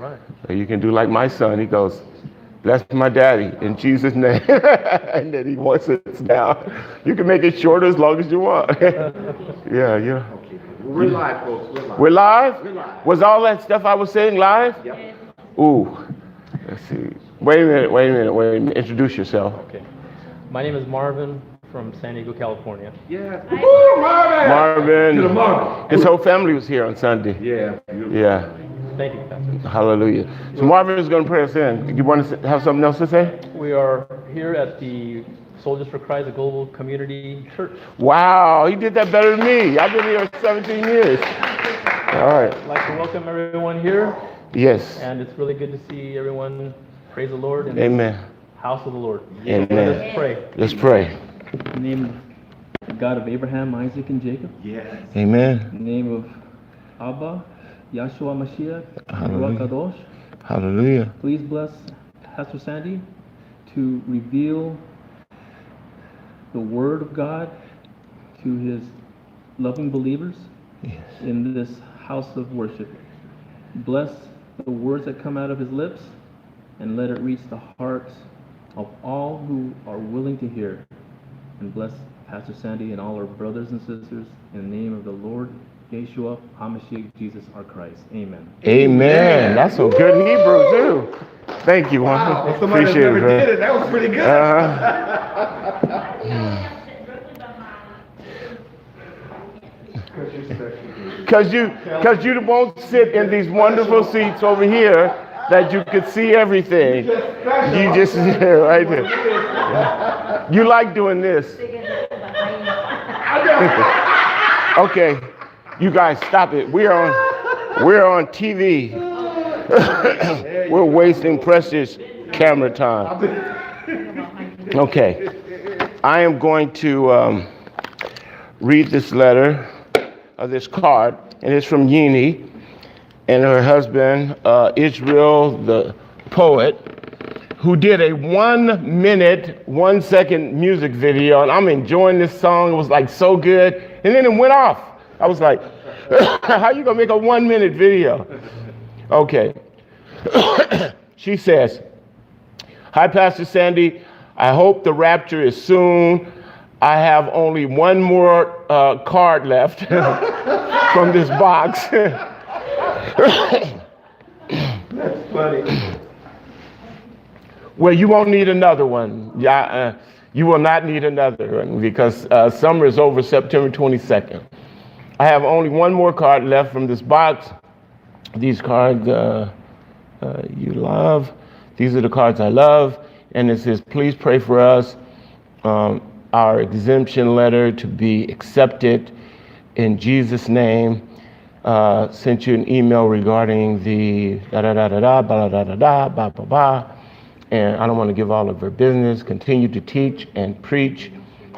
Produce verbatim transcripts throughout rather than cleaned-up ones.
right. So you can do like my son. He goes, bless my daddy in Jesus' name. And then he wants it down. You can make it shorter as long as you want. Yeah, yeah. Okay, we're live, folks. We're live. We're live? We're live. Was all that stuff I was saying live? Yep. Ooh. Let's see. Wait a minute, wait a minute, wait a minute. Introduce yourself. Okay. My name is Marvin from San Diego, California. Yeah. Woo, Marvin! Marvin. To the Marvin. His whole family was here on Sunday. Yeah. Beautiful. Yeah. Thank you, Pastor. Hallelujah. So Marvin is going to pray us in. You want to have something else to say? We are here at the Soldiers for Christ, a global community church. Wow, he did that better than me. I've been here seventeen years. All right. I'd like to welcome everyone here, Yes. and it's really good to see everyone praise the Lord in Amen. the house of the Lord. Amen. Let's pray. Let's pray. In the name of the God of Abraham, Isaac, and Jacob. Yes. Amen. In the name of Abba, Yahshua Mashiach, Hallelujah. Ruach Kadosh. Hallelujah. Please bless Pastor Sandy to reveal the Word of God to his loving believers Yes. in this house of worship. Bless the words that come out of his lips and let it reach the hearts of all who are willing to hear. And bless Pastor Sandy and all our brothers and sisters in the name of the Lord Yeshua HaMashiach Jesus our Christ. Amen. Amen. That's some good Hebrew too. Thank you, Juan. Wow, somebody Appreciate never it, bro. did it. That was pretty good. Uh-huh. Because you, because you won't sit in these wonderful seats over here that you could see everything. You just sit right there. You like doing this. Okay, you guys stop it. We're on, we're on T V. We're wasting precious camera time. Okay, I am going to um, read this letter, uh, this card, and it's from Yini and her husband, uh, Israel, the poet, who did a one minute, one second music video, and I'm enjoying this song. It was like so good, and then it went off. I was like, how you gonna make a one minute video? Okay. She says, hi, Pastor Sandy. I hope the rapture is soon. I have only one more uh, card left from this box. That's funny. Well, you won't need another one. Yeah, uh, you will not need another one because uh, summer is over September twenty-second. I have only one more card left from this box. These cards uh, uh, you love. These are the cards I love. And it says, please pray for us. Um, our exemption letter to be accepted in Jesus' name. Uh, sent you an email regarding the da da da da da ba da da da ba ba ba. And I don't want to give all of her business. Continue to teach and preach.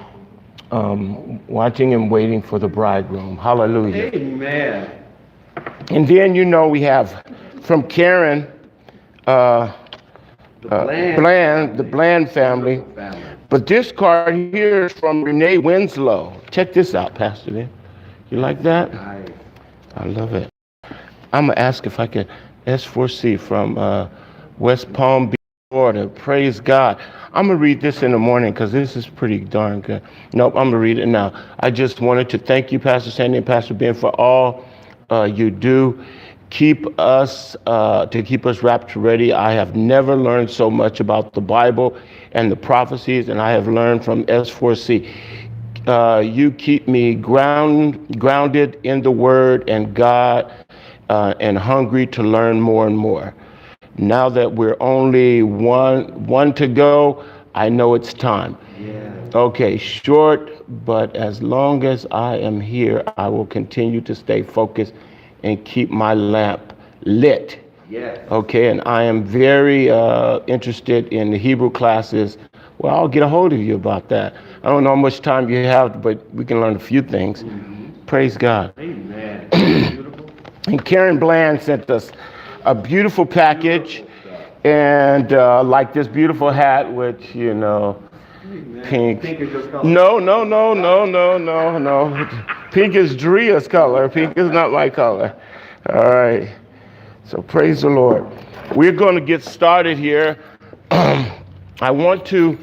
Um, watching and waiting for the bridegroom. Hallelujah. Amen. And then, you know, we have from Karen uh, The uh, Bland. Bland, the Bland family. Family. But this card here is from Renee Winslow. Check this out, Pastor. Lynn. You like that? Nice. I love it. I'm going to ask if I can, S four C from uh, West Palm Beach, Florida. Praise God. I'm going to read this in the morning because this is pretty darn good. Nope, I'm going to read it now. I just wanted to thank you, Pastor Sandy and Pastor Ben, for all uh, you do. Keep us, uh, to keep us rapture ready. I have never learned so much about the Bible and the prophecies, and I have learned from S four C. Uh, you keep me ground, grounded in the Word and God, uh, and hungry to learn more and more. Now that we're only one one to go, I know it's time. Yeah. Okay, short, but as long as I am here, I will continue to stay focused and keep my lamp lit. Yes. Okay, and I am very uh, interested in the Hebrew classes. Well, I'll get a hold of you about that. I don't know how much time you have, but we can learn a few things. Mm-hmm. Praise God. Amen. Beautiful. And Karen Bland sent us a beautiful package, and uh, like this beautiful hat, which, you know, Amen. pink. Pink is your color. No, no, no, no, no, no, no. Pink is Dria's color. Pink is not my color. All right. So praise the Lord. We're going to get started here. I want to,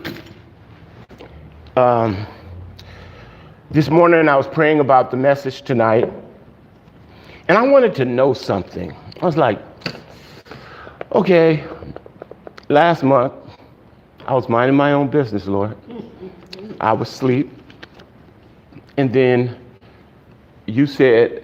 um, this morning I was praying about the message tonight, and I wanted to know something. I was like, okay, last month I was minding my own business, Lord. I was asleep, and then you said,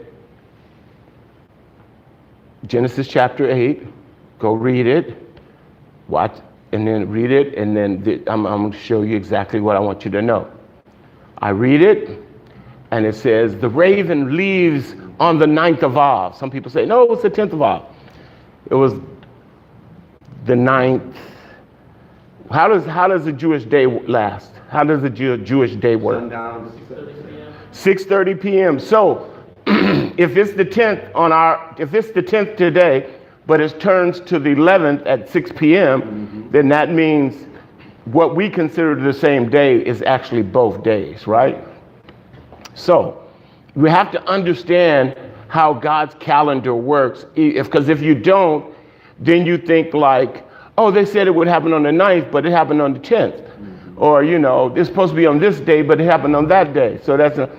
Genesis chapter eight, go read it, watch, and then read it, and then th- I'm, I'm going to show you exactly what I want you to know. I read it, and it says, the raven leaves on the ninth of Av. Some people say, no, it was the tenth of Av. It was the ninth. How does, how does the Jewish day last? How does the Jew, Jewish day work? Sundown. six thirty p.m. So, if it's the tenth on our, if it's the tenth today, but it turns to the eleventh at six p.m., mm-hmm. then that means what we consider the same day is actually both days, right? So, we have to understand how God's calendar works. If, because if you don't, then you think like, oh, they said it would happen on the ninth, but it happened on the tenth. Mm-hmm. Or, you know, it's supposed to be on this day, but it happened on that day. So that's a...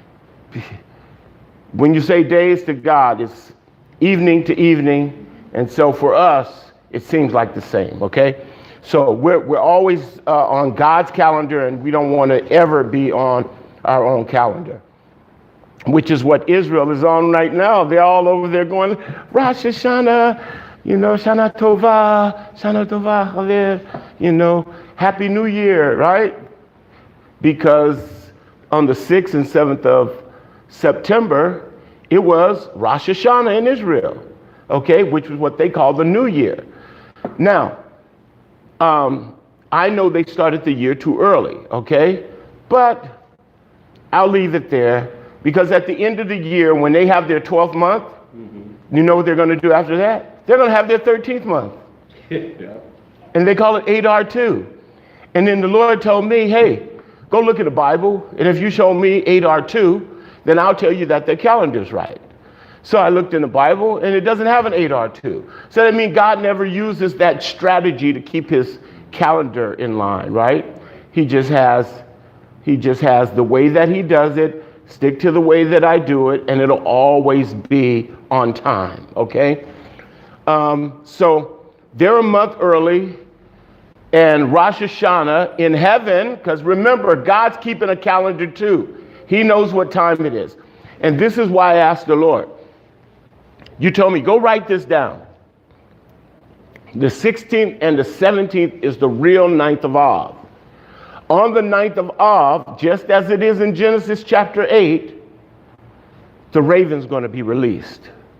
When you say days to God, it's evening to evening. And so for us, it seems like the same, okay? So we're, we're always uh, on God's calendar, and we don't want to ever be on our own calendar, which is what Israel is on right now. They're all over there going, Rosh Hashanah, you know, Shana Tova, Shana Tova, Chalev, you know, Happy New Year, right? Because on the sixth and seventh of September, it was Rosh Hashanah in Israel, okay, which was what they call the New Year. Now, um, I know they started the year too early, okay, but I'll leave it there because at the end of the year, when they have their twelfth month, mm-hmm. you know what they're going to do after that? They're going to have their thirteenth month, yeah. And they call it Adar two. And then the Lord told me, hey, go look at the Bible, and if you show me Adar two, then I'll tell you that the calendar's right. So I looked in the Bible, and it doesn't have an Adar two. So that means God never uses that strategy to keep his calendar in line, right? He just has, he just has the way that he does it, stick to the way that I do it, and it'll always be on time, okay? Um, so they're a month early, and Rosh Hashanah in heaven, because remember, God's keeping a calendar too. He knows what time it is. And this is why I asked the Lord. You told me, go write this down. The sixteenth and the seventeenth is the real ninth of Av. On the ninth of Av, just as it is in Genesis chapter eight, the raven's going to be released.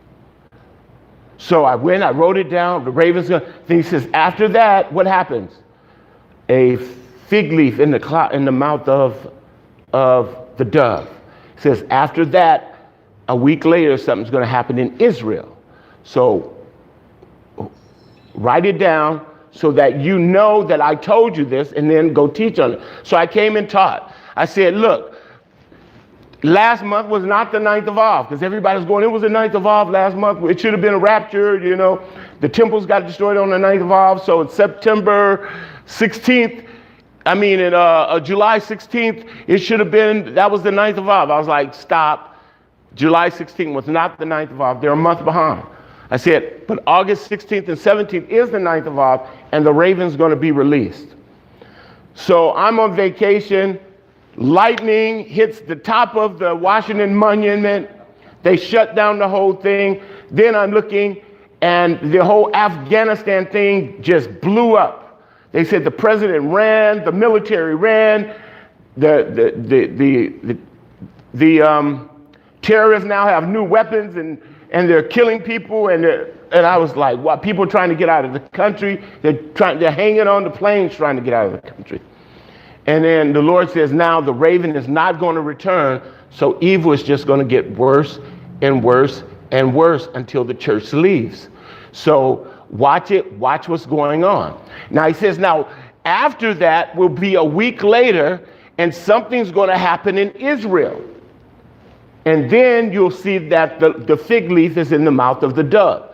So I went, I wrote it down, the raven's going to, then he says, after that, what happens? A fig leaf in the cloud, in the mouth of, of the dove. It says, after that, a week later, something's going to happen in Israel. So write it down so that you know that I told you this, and then go teach on it. So I came and taught. I said, look, last month was not the ninth of Av, because everybody was going, it was the ninth of Av last month. It should have been a rapture, you know. The temples got destroyed on the ninth of Av, so it's September sixteenth. I mean, in uh, uh, July sixteenth, it should have been, that was the ninth of Av. I was like, stop. July sixteenth was not the ninth of Av. They're a month behind. I said, but August sixteenth and seventeenth is the ninth of Av, and the raven's going to be released. So I'm on vacation. Lightning hits the top of the Washington Monument. They shut down the whole thing. Then I'm looking, and the whole Afghanistan thing just blew up. They said the president ran, the military ran, the the the the the, the um, terrorists now have new weapons, and and they're killing people, and they're, and I was like, wow, people are trying to get out of the country. They're trying, they're hanging on the planes trying to get out of the country. And then the Lord says, now the raven is not going to return, so evil is just going to get worse and worse and worse until the church leaves. So watch it, watch what's going on. Now he says, now after that will be a week later, and something's going to happen in Israel. And then you'll see that the, the fig leaf is in the mouth of the dove.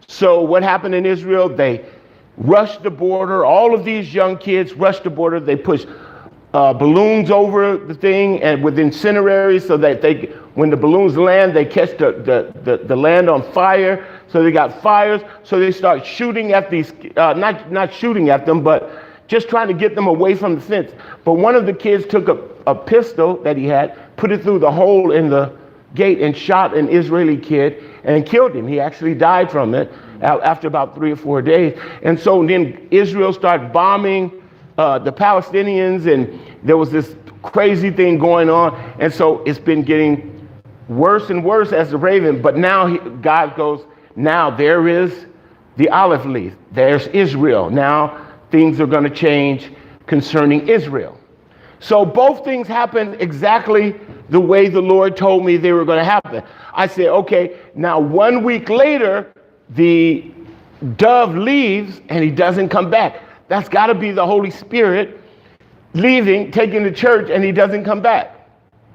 So what happened in Israel? They rushed the border. All of these young kids rushed the border. They pushed uh, balloons over the thing and with incineraries so that they, when the balloons land, they catch the, the, the, the land on fire. So they got fires. So they start shooting at these, uh, not, not shooting at them, but just trying to get them away from the fence. But one of the kids took a, a pistol that he had, put it through the hole in the gate and shot an Israeli kid and killed him. He actually died from it after about three or four days. And so then Israel started bombing uh, the Palestinians, and there was this crazy thing going on. And so it's been getting worse and worse as the raven. But now he, God goes, now there is the olive leaf. There's Israel. Now things are going to change concerning Israel. So both things happened exactly the way the Lord told me they were going to happen. I said, okay, now one week later, the dove leaves and he doesn't come back. That's got to be the Holy Spirit leaving, taking the church, and he doesn't come back.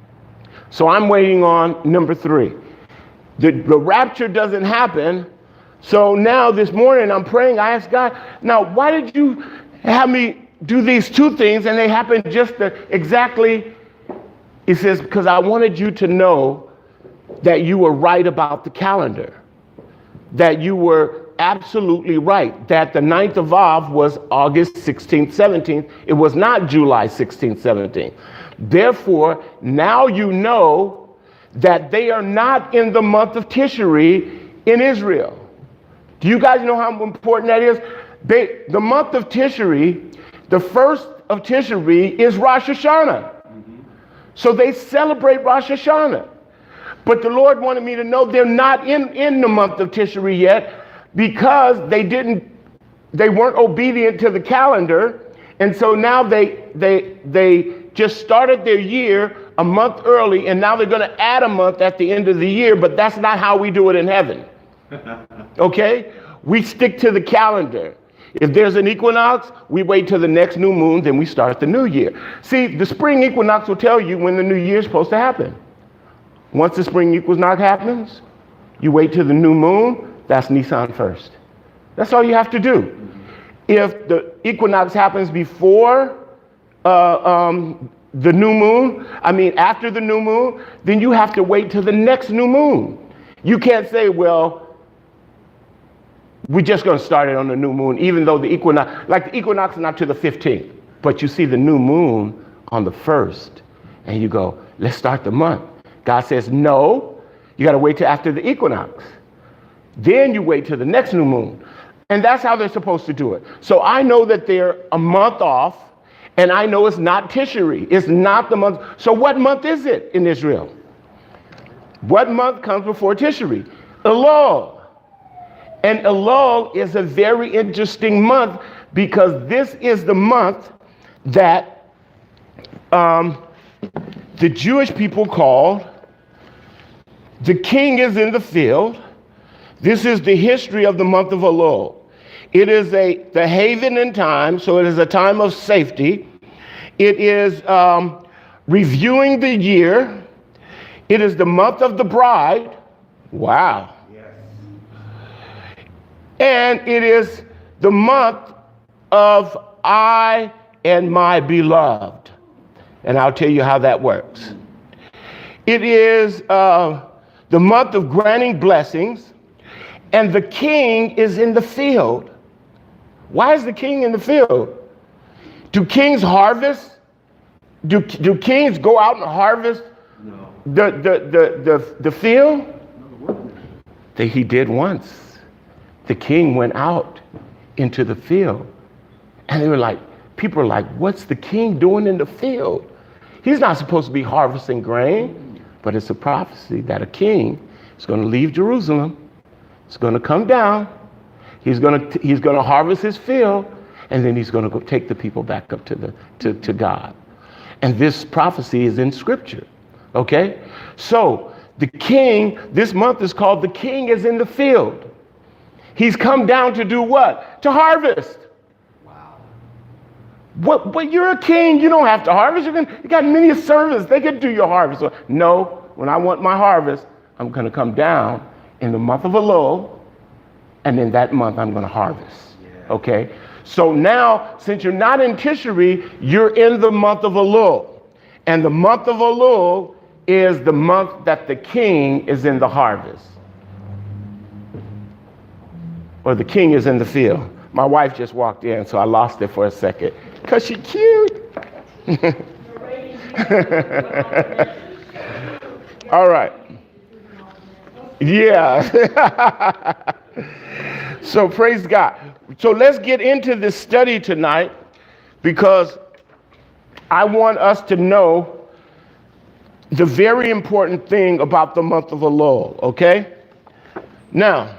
So I'm waiting on number three. The, the rapture doesn't happen. So now this morning I'm praying. I asked God, now why did you have me do these two things and they happen just the, exactly? He says, because I wanted you to know that you were right about the calendar, that you were absolutely right, that the ninth of Av was August sixteenth, seventeenth. It was not July sixteenth, seventeenth. Therefore, now you know that they are not in the month of Tishri in Israel. Do you guys know how important that is? They, the month of Tishri, the first of Tishri is Rosh Hashanah. So they celebrate Rosh Hashanah. But the Lord wanted me to know they're not in, in the month of Tishri yet because they didn't, they weren't obedient to the calendar. And so now they, they, they just started their year a month early, and now they're going to add a month at the end of the year, but that's not how we do it in heaven. Okay? We stick to the calendar. If there's an equinox, we wait till the next new moon, then we start the new year. See, the spring equinox will tell you when the new year is supposed to happen. Once the spring equinox happens, you wait till the new moon, that's Nisan first. That's all you have to do. If the equinox happens before uh, um, the new moon, I mean after the new moon, then you have to wait till the next new moon. You can't say, well, we're just going to start it on the new moon, even though the equinox, like the equinox is not to the fifteenth, but you see the new moon on the first, and you go, let's start the month. God says, no, you got to wait till after the equinox. Then you wait till the next new moon. And that's how they're supposed to do it. So I know that they're a month off, and I know it's not Tishri. It's not the month. So what month is it in Israel? What month comes before Tishri? Elul. And Elul is a very interesting month because this is the month that um, the Jewish people call the king is in the field. This is the history of the month of Elul. It is a the haven in time, so it is a time of safety. It is um, reviewing the year. It is the month of the bride. Wow. And it is the month of I and my beloved. And I'll tell you how that works. It is uh, the month of granting blessings, and the king is in the field. Why is the king in the field? Do kings harvest? Do, do kings go out and harvest No. the, the, the, the, the field? That he did once. The king went out into the field, and they were like, people are like, what's the king doing in the field? He's not supposed to be harvesting grain, but it's a prophecy that a king is going to leave Jerusalem. It's going to come down. He's going to he's going to harvest his field, and then he's going to go take the people back up to the to, to God. And this prophecy is in Scripture. Okay, so the king, this month is called the king is in the field. He's come down to do what? To harvest. Wow. What? But you're a king. You don't have to harvest. You, can, you got many servants. They can do your harvest. So, no, when I want my harvest, I'm going to come down in the month of Elul, and in that month I'm going to harvest. Okay? So now, since you're not in Tishri, you're in the month of Elul. And the month of Elul is the month that the king is in the harvest. Or the king is in the field. My wife just walked in, so I lost it for a second. Because she's cute. All right. Yeah. So praise God. So let's get into this study tonight, because I want us to know the very important thing about the month of Elul, okay? Now,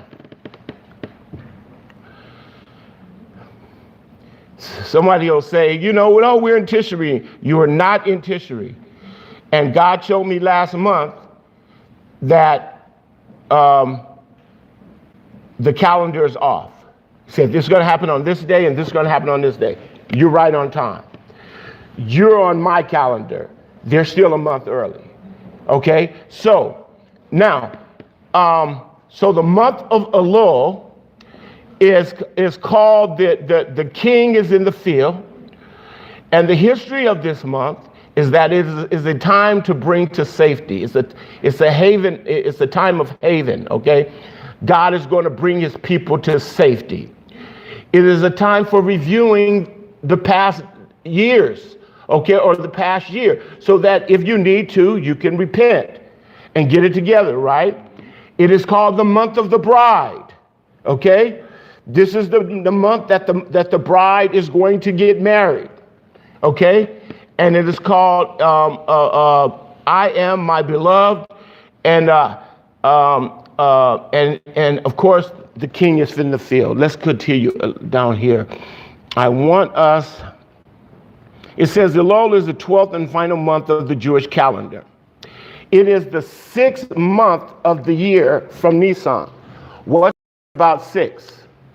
somebody will say, you know, well, we're in Tishri. You are not in Tishri. And God showed me last month that um, the calendar is off. He said, this is going to happen on this day and this is going to happen on this day. You're right on time. You're on my calendar. They're still a month early. Okay? So, now, um, so the month of Elul is, is called, the, the, the king is in the field. And the history of this month is that it is, is a time to bring to safety. It's a, it's a haven, it's a time of haven, okay? God is going to bring his people to safety. It is a time for reviewing the past years, okay, or the past year, so that if you need to, you can repent and get it together, right? It is called the month of the bride, okay? This is the, the month that the, that the bride is going to get married, okay? And it is called um, uh, uh, I Am My Beloved, and uh, um, uh, and and of course the king is in the field. Let's continue down here. I want us. It says Elul is the twelfth and final month of the Jewish calendar. It is the sixth month of the year from Nisan. What's about six?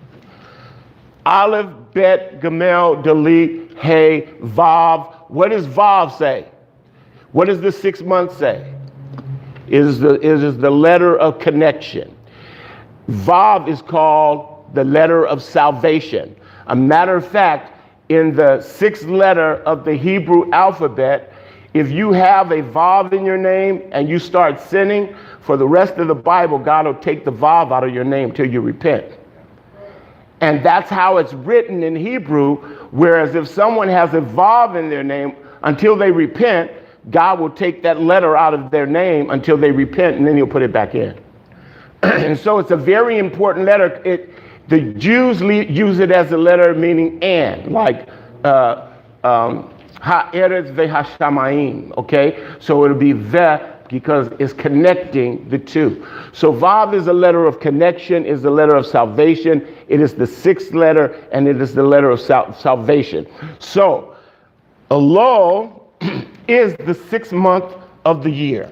Aleph, Bet, Gamel, Dalit, Hey, Vav. What does Vav say? What does the sixth month say? It is the, it is the letter of connection. Vav is called the letter of salvation. A matter of fact, in the sixth letter of the Hebrew alphabet, if you have a Vav in your name and you start sinning, for the rest of the Bible, God will take the Vav out of your name till you repent. And that's how it's written in Hebrew, whereas if someone has a Vav in their name, until they repent, God will take that letter out of their name until they repent, and then he'll put it back in. And so it's a very important letter. It, the Jews le- use it as a letter meaning and, like uh, um, ha'eretz ve'hashamayim, okay? So it'll be ve, because it's connecting the two. So Vav is a letter of connection, is the letter of salvation. It is the sixth letter, and it is the letter of sal- salvation. So Elul is the sixth month of the year.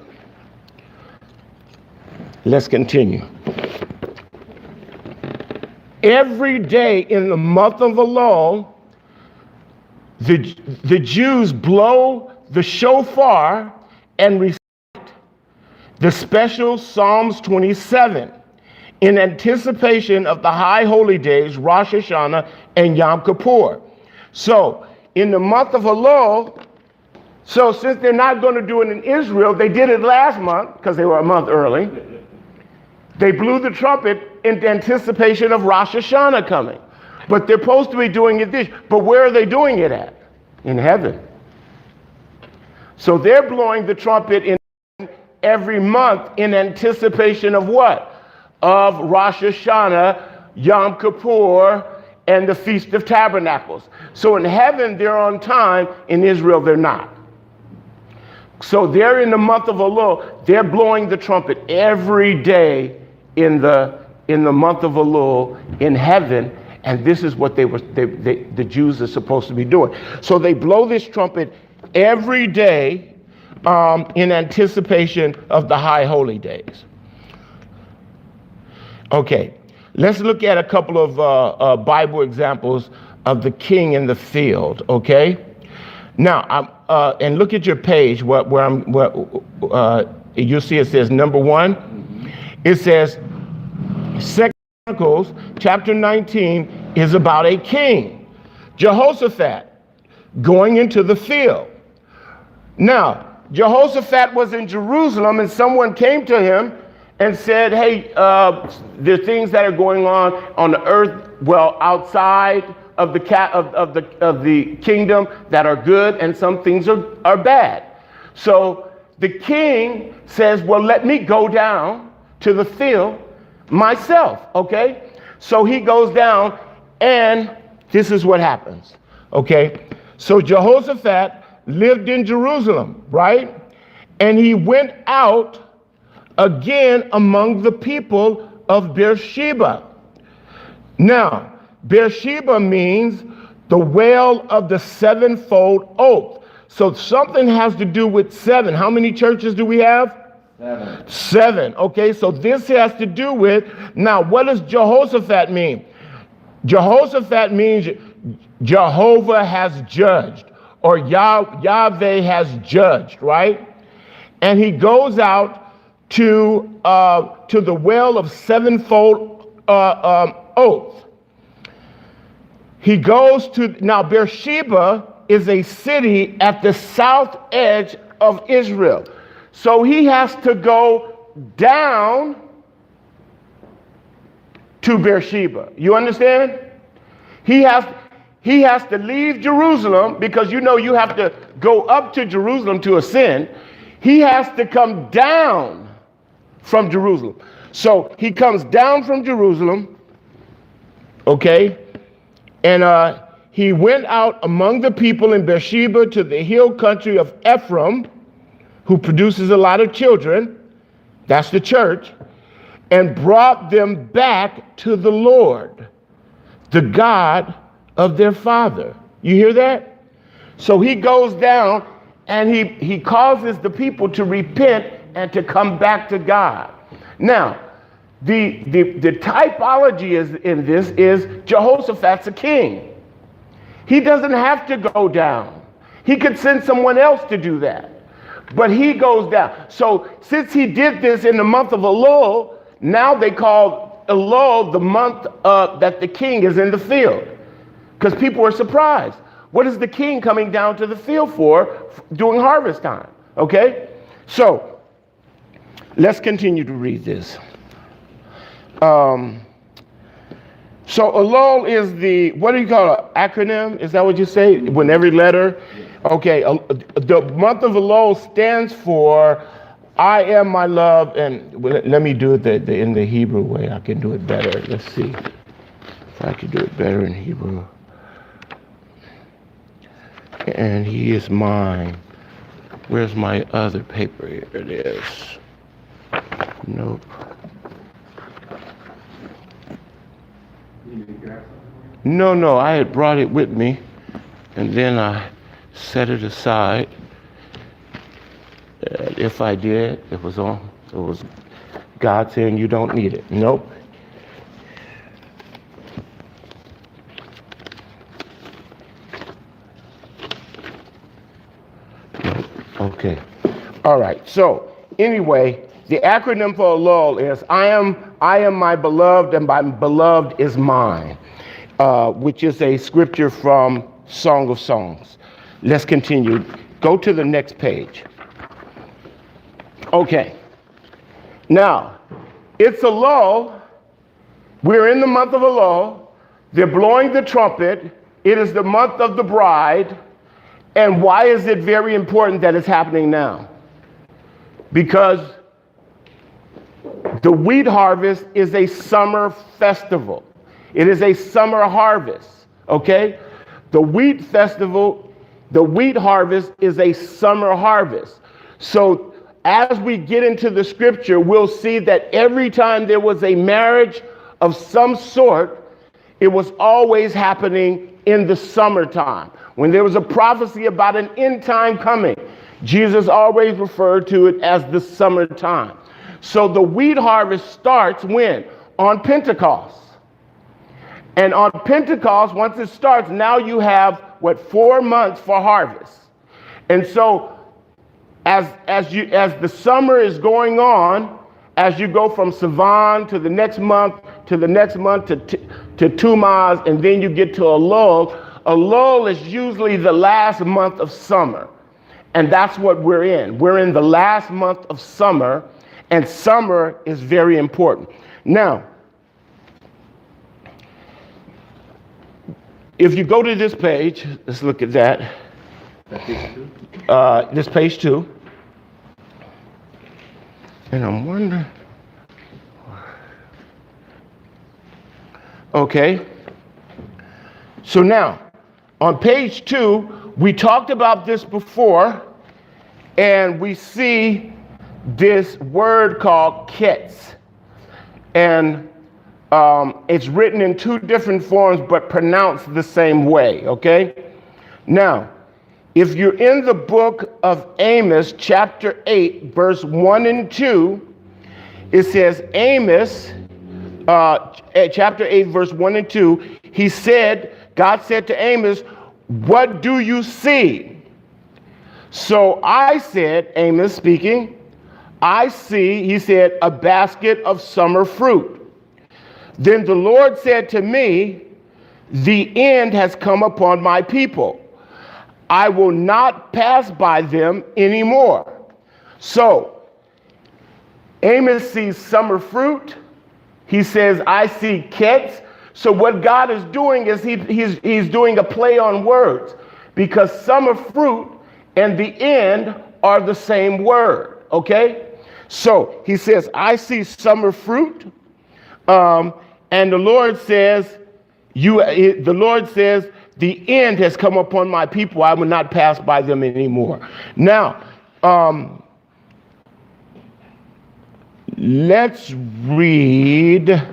Let's continue. Every day in the month of Elul, the, the Jews blow the shofar and recite the special Psalms twenty-seven in anticipation of the high holy days, Rosh Hashanah and Yom Kippur. So in the month of Elul, so since they're not going to do it in Israel, they did it last month because they were a month early. They blew the trumpet in anticipation of Rosh Hashanah coming. But they're supposed to be doing it this. But where are they doing it at? In heaven. So they're blowing the trumpet in every month in anticipation of what? Of Rosh Hashanah, Yom Kippur, and the Feast of Tabernacles. So in heaven, they're on time. In Israel, they're not. So they're in the month of Elul. They're blowing the trumpet every day in the in the month of Elul in heaven. And this is what they were they, they, the Jews are supposed to be doing. So they blow this trumpet every day um, in anticipation of the high holy days. Okay, let's look at a couple of uh, uh, Bible examples of the king in the field. Okay, now I'm uh, and look at your page where, where I'm. Where, uh, you see it says number one. It says Second Chronicles chapter nineteen is about a king, Jehoshaphat, going into the field. Now, Jehoshaphat was in Jerusalem, and someone came to him and said, hey, uh, there are things that are going on on the earth, well, outside of the, ca- of, of, the, of the kingdom that are good, and some things are, are bad. So the king says, well, let me go down to the field myself, okay? So he goes down, and this is what happens, okay? So Jehoshaphat lived in Jerusalem, right? And he went out again among the people of Beersheba. Now, Beersheba means the well of the sevenfold oath. So something has to do with seven. How many churches do we have? Seven. Seven. Okay, so this has to do with, now what does Jehoshaphat mean? Jehoshaphat means Jehovah has judged, or Yah- Yahweh has judged, right? And he goes out to uh, to the well of sevenfold uh, um, oath. He goes to, now Beersheba is a city at the south edge of Israel. So he has to go down to Beersheba. You understand? He has he has to leave Jerusalem, because you know you have to go up to Jerusalem to ascend. He has to come down from Jerusalem. So he comes down from Jerusalem, okay? And uh, he went out among the people in Beersheba to the hill country of Ephraim, who produces a lot of children, that's the church, and brought them back to the Lord, the God of their father. You hear that? So he goes down and he, he causes the people to repent and to come back to God. Now, the, the, the typology is in this is Jehoshaphat's a king. He doesn't have to go down. He could send someone else to do that. But he goes down. So since he did this in the month of Elul, now they call Elul the month uh, that the king is in the field. Because people are surprised. What is the king coming down to the field for during harvest time? Okay? So let's continue to read this. Um, so Elul is the, what do you call it? Acronym? Is that what you say? When every letter? Okay. Uh, the month of Elul stands for I am my love. And well, let me do it the, the, in the Hebrew way. I can do it better. Let's see if I can do it better in Hebrew. And he is mine. Where's my other paper? Here it is. Nope. No, no, I had brought it with me, and then I set it aside. Uh, if I did, it was on. It was God saying you don't need it. Nope. Okay. All right. So anyway, the acronym for Elul is I am I am my beloved, and my beloved is mine, uh, which is a scripture from Song of Songs. Let's continue. Go to the next page. Okay. Now, it's Elul. We're in the month of Elul. They're blowing the trumpet. It is the month of the bride. And why is it very important that it's happening now? Because the wheat harvest is a summer festival. It is a summer harvest, okay? The wheat festival, the wheat harvest is a summer harvest. So as we get into the scripture, we'll see that every time there was a marriage of some sort, it was always happening in the summertime. When there was a prophecy about an end time coming, Jesus always referred to it as the summertime. So the wheat harvest starts when? On Pentecost. And on Pentecost, once it starts, now you have, what, four months for harvest. And so as, as, you, as the summer is going on, as you go from Sivan to the next month, to the next month to, t- to two miles, and then you get to a lull. A lull is usually the last month of summer. And that's what we're in. We're in the last month of summer, and summer is very important. Now, if you go to this page, let's look at that. That's page two? Uh, this page two. And I'm wondering. Okay. So now, on page two, we talked about this before, and we see this word called ketz. And um, it's written in two different forms, but pronounced the same way, okay? Now, if you're in the book of Amos, chapter eight, verse one and two, it says, Amos, uh, chapter eight, verse one and two, he said, God said to Amos, what do you see? So I said, Amos speaking, I see, he said, a basket of summer fruit. Then the Lord said to me, the end has come upon my people. I will not pass by them anymore. So Amos sees summer fruit. He says, I see ketz. So what God is doing is he, he's, he's doing a play on words, because summer fruit and the end are the same word, okay? So he says, I see summer fruit, um, and the Lord says, you, the Lord says, the end has come upon my people. I will not pass by them anymore. Now, um, let's read.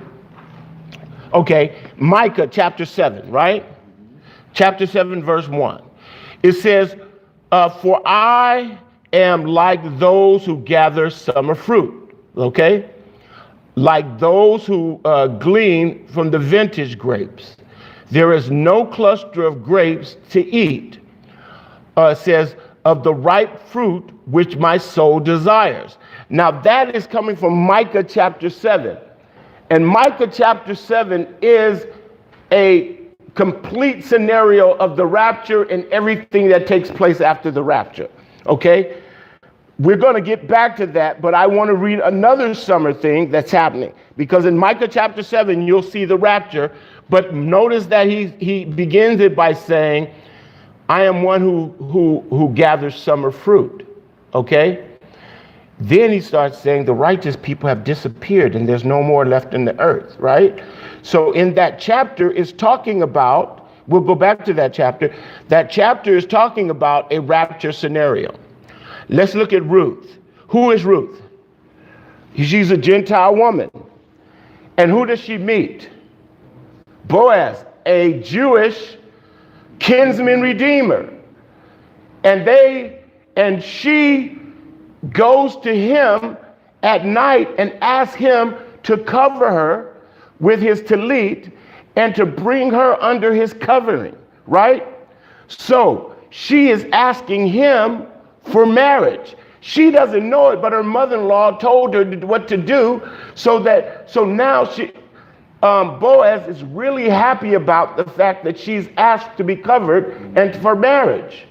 Okay, Micah chapter seven, right? Chapter seven, verse one. It says, uh, for I am like those who gather summer fruit, okay? Like those who uh, glean from the vintage grapes. There is no cluster of grapes to eat, uh, says, of the ripe fruit which my soul desires. Now that is coming from Micah chapter seven. And Micah chapter seven is a complete scenario of the rapture and everything that takes place after the rapture, okay? We're going to get back to that, but I want to read another summer thing that's happening. Because in Micah chapter seven, you'll see the rapture, but notice that he, he begins it by saying, I am one who, who, who gathers summer fruit, okay? Then he starts saying the righteous people have disappeared and there's no more left in the earth, right? So in that chapter is talking about, we'll go back to that chapter. That chapter is talking about a rapture scenario. Let's look at Ruth. Who is Ruth? She's a Gentile woman. And who does she meet? Boaz, a Jewish kinsman redeemer. And they, and she goes to him at night and asks him to cover her with his tallit and to bring her under his covering, right? So she is asking him for marriage. She doesn't know it, but her mother-in-law told her what to do, so that so now she um, Boaz is really happy about the fact that she's asked to be covered and for marriage.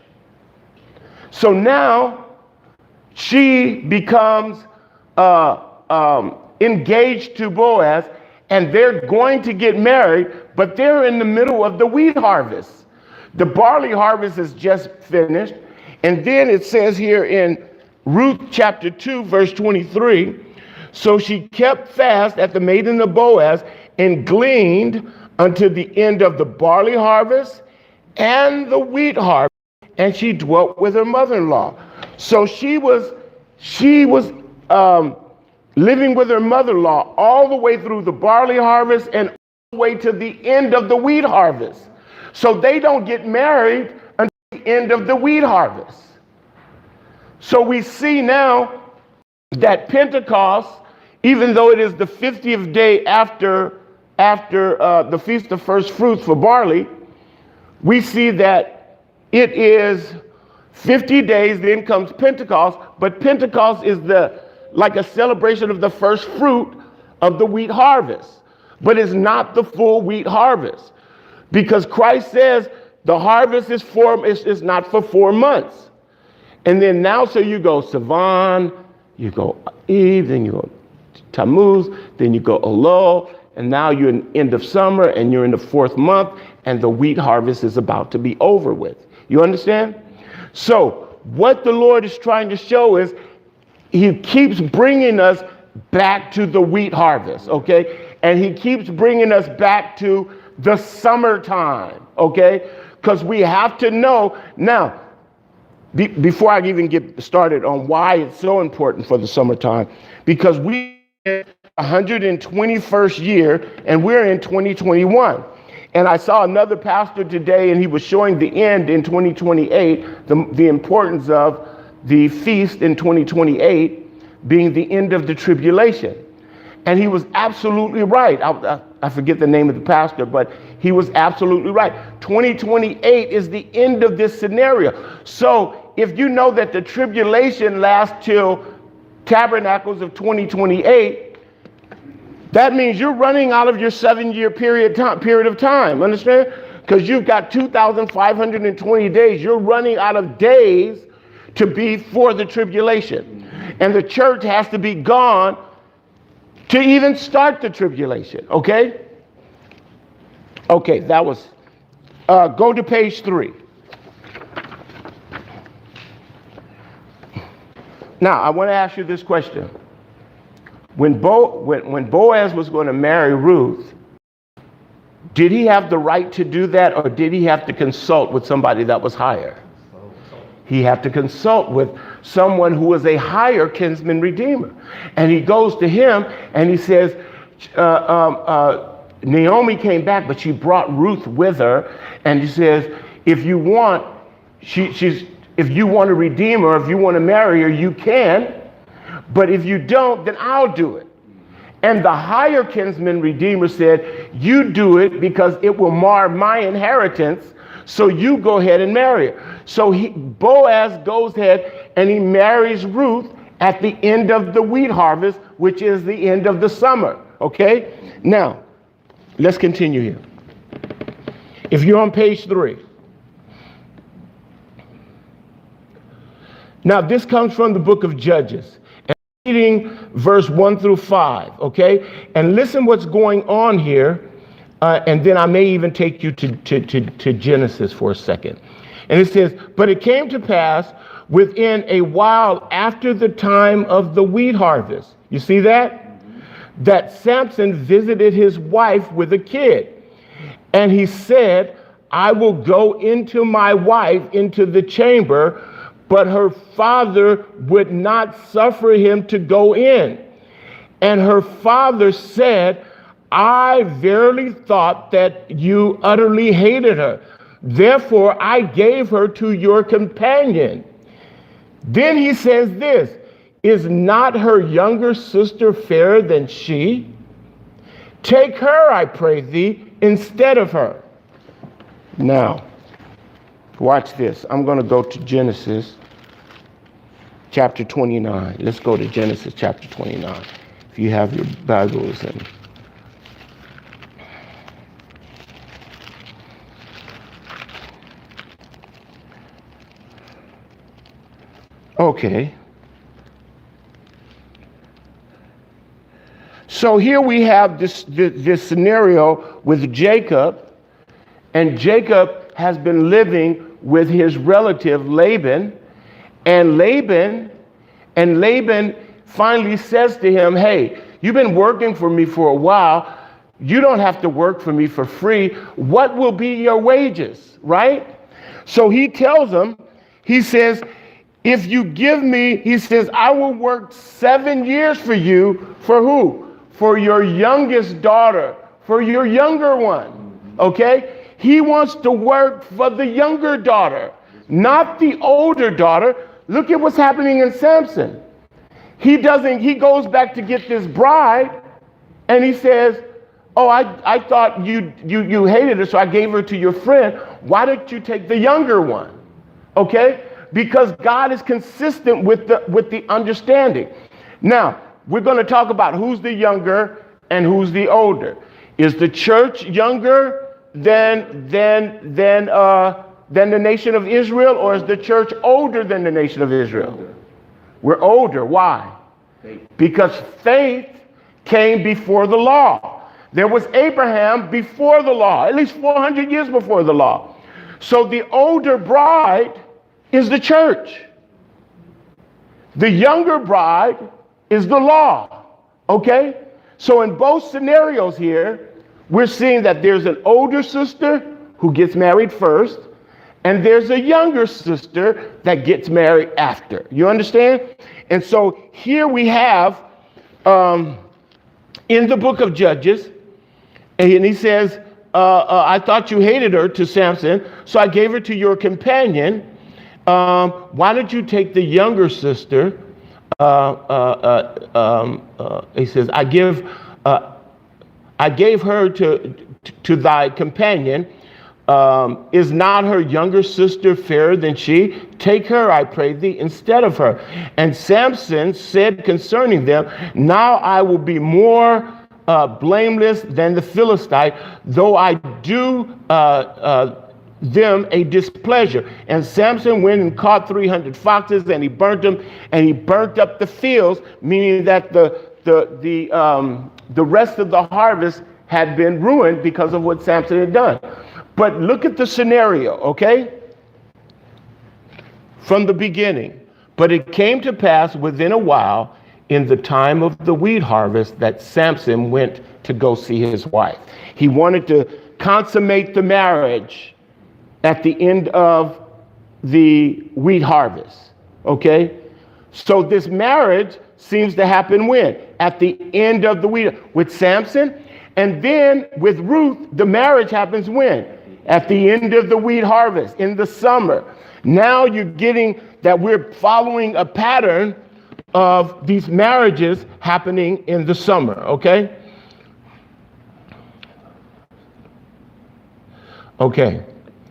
So now she becomes uh, um, engaged to Boaz, and they're going to get married, but they're in the middle of the wheat harvest. The barley harvest is just finished. And then it says here in Ruth chapter two, verse twenty-three, so she kept fast at the maiden of Boaz and gleaned until the end of the barley harvest and the wheat harvest, and she dwelt with her mother-in-law. So she was, she was um, living with her mother-in-law all the way through the barley harvest and all the way to the end of the wheat harvest. So they don't get married until the end of the wheat harvest. So we see now that Pentecost, even though it is the fiftieth day after, after uh, the Feast of First Fruits for barley, we see that it is fifty days, then comes Pentecost, but Pentecost is the like a celebration of the first fruit of the wheat harvest. but it's not the full wheat harvest. Because Christ says the harvest is for is, is not for four months. And then now, so you go Sivan, you go Eve, then you go Tammuz, then you go Elul, and now you're in end of summer and you're in the fourth month, and the wheat harvest is about to be over with. You understand? So what the Lord is trying to show is he keeps bringing us back to the wheat harvest, okay? And he keeps bringing us back to the summertime, okay? Because we have to know now, be, before I even get started on why it's so important for the summertime, because we are in one hundred twenty-first year and we're in twenty twenty-one. And I saw another pastor today, and he was showing the end in twenty twenty-eight, the, the importance of the feast in twenty twenty-eight being the end of the tribulation. And he was absolutely right. I, I, I forget the name of the pastor, but he was absolutely right. twenty twenty-eight is the end of this scenario. So if you know that the tribulation lasts till Tabernacles of twenty twenty-eight, that means you're running out of your seven-year period time, period of time. Understand? Because you've got two thousand five hundred twenty days. You're running out of days to be for the tribulation. And the church has to be gone to even start the tribulation. Okay? Okay, that was... Uh, go to page three. Now, I want to ask you this question. When, Bo, when, when Boaz was going to marry Ruth, did he have the right to do that, or did he have to consult with somebody that was higher? He had to consult with someone who was a higher kinsman redeemer. And he goes to him and he says, uh, um, uh, Naomi came back, but she brought Ruth with her. And he says, if you want, she, she's, if you want to redeem her, if you want to marry her, you can. But if you don't, then I'll do it. And the higher kinsman redeemer said, you do it because it will mar my inheritance. So you go ahead and marry her. So he, Boaz goes ahead and he marries Ruth at the end of the wheat harvest, which is the end of the summer. Okay? Now, let's continue here. If you're on page three. Now, this comes from the book of Judges. Reading verse one through five, okay? And listen what's going on here, uh, and then I may even take you to, to, to, to Genesis for a second. And it says, but it came to pass within a while after the time of the wheat harvest. You see that? Mm-hmm. That Samson visited his wife with a kid. And he said, I will go into my wife into the chamber, but her father would not suffer him to go in. And her father said, I verily thought that you utterly hated her. Therefore, I gave her to your companion. Then he says this, is not her younger sister fairer than she? Take her, I pray thee, instead of her. Now, watch this. I'm going to go to Genesis chapter twenty-nine. Let's go to Genesis chapter twenty-nine. If you have your Bibles. And okay. So here we have this, this, this scenario with Jacob, and Jacob has been living with his relative Laban. And Laban, and Laban finally says to him, hey, you've been working for me for a while. You don't have to work for me for free. What will be your wages, right? So he tells him, he says, if you give me, he says, I will work seven years for you. For who? For your youngest daughter, for your younger one, okay? He wants to work for the younger daughter, not the older daughter. Look at what's happening in Samson. He doesn't, he goes back to get this bride, and he says, oh, I, I thought you, you, you hated her, so I gave her to your friend. Why didn't you take the younger one? Okay? Because God is consistent with the, with the understanding. Now, we're going to talk about who's the younger and who's the older. Is the church younger than than than uh, than the nation of Israel, or is the church older than the nation of Israel? Older. We're older. Why? Faith. Because faith came before the law. There was Abraham before the law, at least four hundred years before the law. So the older bride is the church. The younger bride is the law. Okay? So in both scenarios here, we're seeing that there's an older sister who gets married first, and there's a younger sister that gets married after. You understand? And so here we have um, in the book of Judges, and he says, uh, uh, I thought you hated her to Samson, so I gave her to your companion. Um, why don't you take the younger sister? Uh, uh, uh, um, uh, he says, I give, uh, I gave her to to thy companion. Um, is not her younger sister fairer than she? Take her, I pray thee, instead of her. And Samson said concerning them, now I will be more uh, blameless than the Philistine, though I do uh, uh, them a displeasure. And Samson went and caught three hundred foxes, and he burnt them, and he burnt up the fields, meaning that the the the um, the rest of the harvest had been ruined because of what Samson had done. But look at the scenario, okay? From the beginning. But it came to pass within a while, in the time of the wheat harvest, that Samson went to go see his wife. He wanted to consummate the marriage at the end of the wheat harvest, okay? So this marriage seems to happen when? At the end of the wheat, with Samson. And then with Ruth, the marriage happens when? At the end of the wheat harvest, in the summer. Now you're getting that we're following a pattern of these marriages happening in the summer, okay? Okay.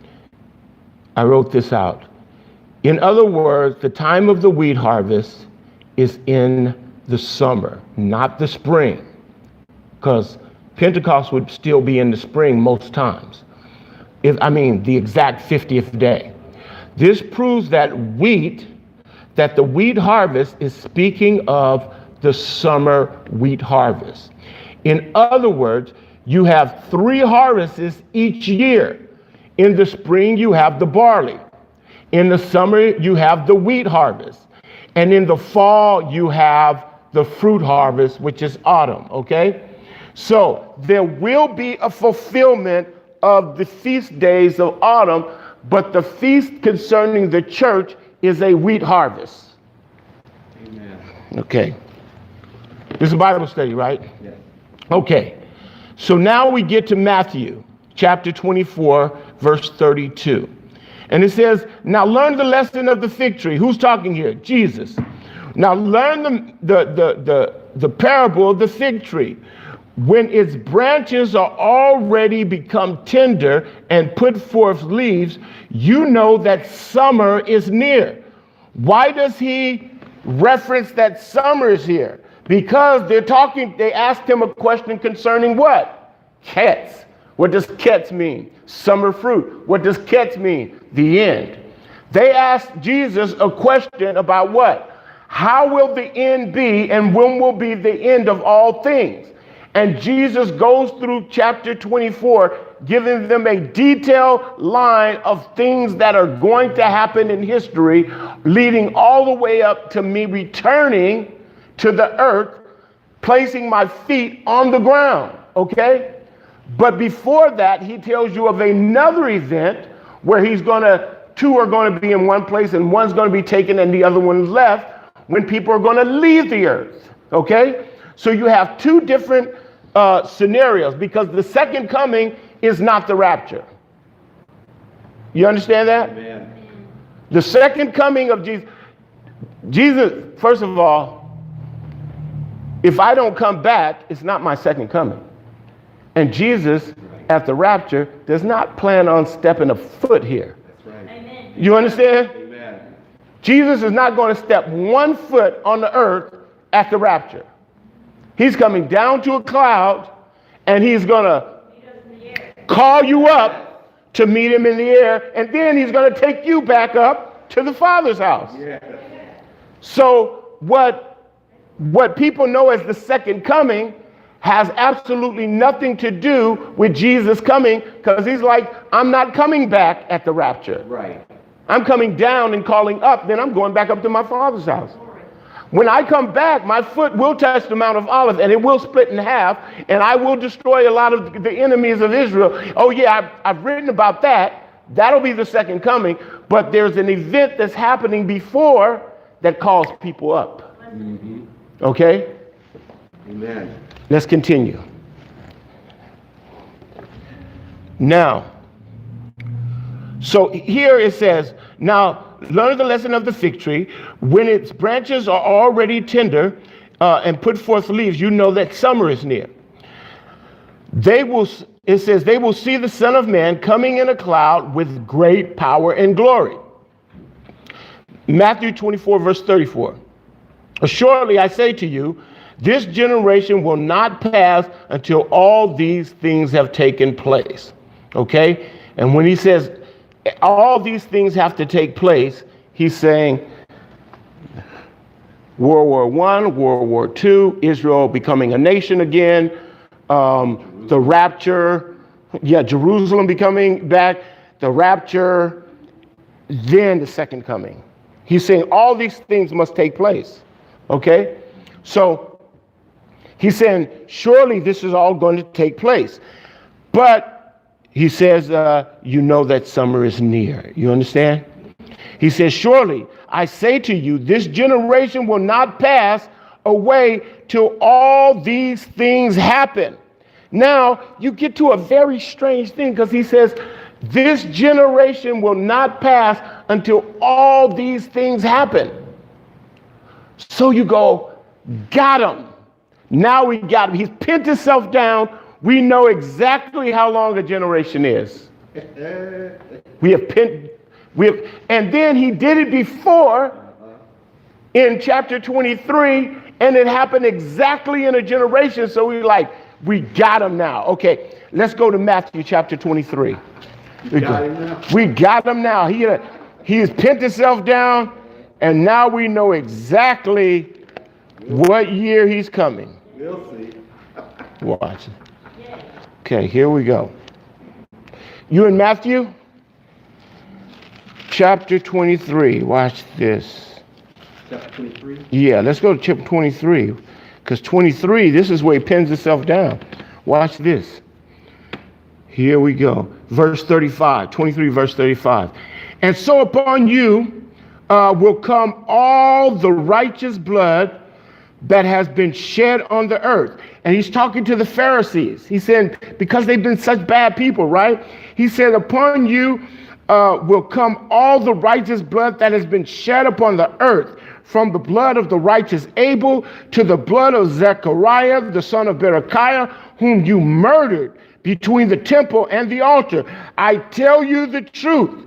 I wrote this out. In other words, the time of the wheat harvest is in the summer, not the spring, because Pentecost would still be in the spring most times. If, I mean, the exact fiftieth day. This proves that wheat, that the wheat harvest is speaking of the summer wheat harvest. In other words, you have three harvests each year. In the spring, you have the barley. In the summer, you have the wheat harvest. And in the fall, you have the fruit harvest, which is autumn, okay? So there will be a fulfillment of the feast days of autumn, but the feast concerning the church is a wheat harvest. Amen. Okay. This is a Bible study, right? Yes. Okay. So now we get to Matthew chapter twenty-four, verse thirty-two. And it says, now learn the lesson of the fig tree. Who's talking here? Jesus. Now learn the, the, the, the, the parable of the fig tree. When its branches are already become tender and put forth leaves, you know that summer is near. Why does he reference that summer is here? Because they're talking, they asked him a question concerning what? Ketz. What does ketz mean? Summer fruit. What does ketz mean? The end. They asked Jesus a question about what? How will the end be, and when will be the end of all things? And Jesus goes through chapter twenty-four, giving them a detailed line of things that are going to happen in history, leading all the way up to me returning to the earth, placing my feet on the ground, okay? But before that, he tells you of another event where he's going to, two are going to be in one place and one's going to be taken and the other one's left, when people are going to leave the earth, okay? So you have two different uh, scenarios, because the second coming is not the rapture. You understand that? Amen. The second coming of Jesus, Jesus, first of all, if I don't come back, it's not my second coming. And Jesus, at the rapture, does not plan on stepping a foot here. That's right. Amen. You understand? Amen. Jesus is not going to step one foot on the earth at the rapture. He's coming down to a cloud, And he's going to call you up to meet him in the air. And then he's going to take you back up to the Father's house. Yeah. So what, what people know as the second coming has absolutely nothing to do with Jesus coming, because he's like, I'm not coming back at the rapture. Right. I'm coming down and calling up, then I'm going back up to my Father's house. When I come back, my foot will touch the Mount of Olives, and it will split in half, and I will destroy a lot of the enemies of Israel. Oh yeah, I've, I've written about that. That'll be the second coming, but there's an event that's happening before that calls people up. Mm-hmm. Okay? Amen. Let's continue. Now, so here it says, now learn the lesson of the fig tree. When its branches are already tender uh, and put forth leaves, you know that summer is near. They will, it says, they will see the Son of Man coming in a cloud with great power and glory. Matthew twenty-four, verse thirty-four. Assuredly, I say to you, this generation will not pass until all these things have taken place. Okay? And when he says all these things have to take place, he's saying World War One, World War Two, Israel becoming a nation again, um, the rapture, yeah, Jerusalem becoming back, the rapture, then the second coming. He's saying all these things must take place. Okay? So he's saying, surely this is all going to take place. But he says, uh, you know that summer is near. You understand? He says, surely I say to you, this generation will not pass away till all these things happen. Now, you get to a very strange thing, because he says, this generation will not pass until all these things happen. So you go, got him. Now we got him. He's pinned himself down. We know exactly how long a generation is. We have pinned, we have, and then he did it before in chapter twenty-three, and it happened exactly in a generation. So we like, we got him now. Okay, let's go to Matthew chapter twenty-three. We got him now. We got him now. He, he has pinned himself down, and now we know exactly what year he's coming. We'll see. Watch. Okay, here we go. You in Matthew chapter twenty-three. Watch this. Chapter twenty-three? Yeah, let's go to chapter twenty-three. Because twenty-three, this is where he pins himself down. Watch this. Here we go. Verse thirty-five. twenty-three, verse thirty-five. And so upon you uh, will come all the righteous blood that has been shed on the earth. And he's talking to the Pharisees. He said, because they've been such bad people, right? He said, upon you uh, will come all the righteous blood that has been shed upon the earth, from the blood of the righteous Abel to the blood of Zechariah, the son of Berechiah, whom you murdered between the temple and the altar. I tell you the truth.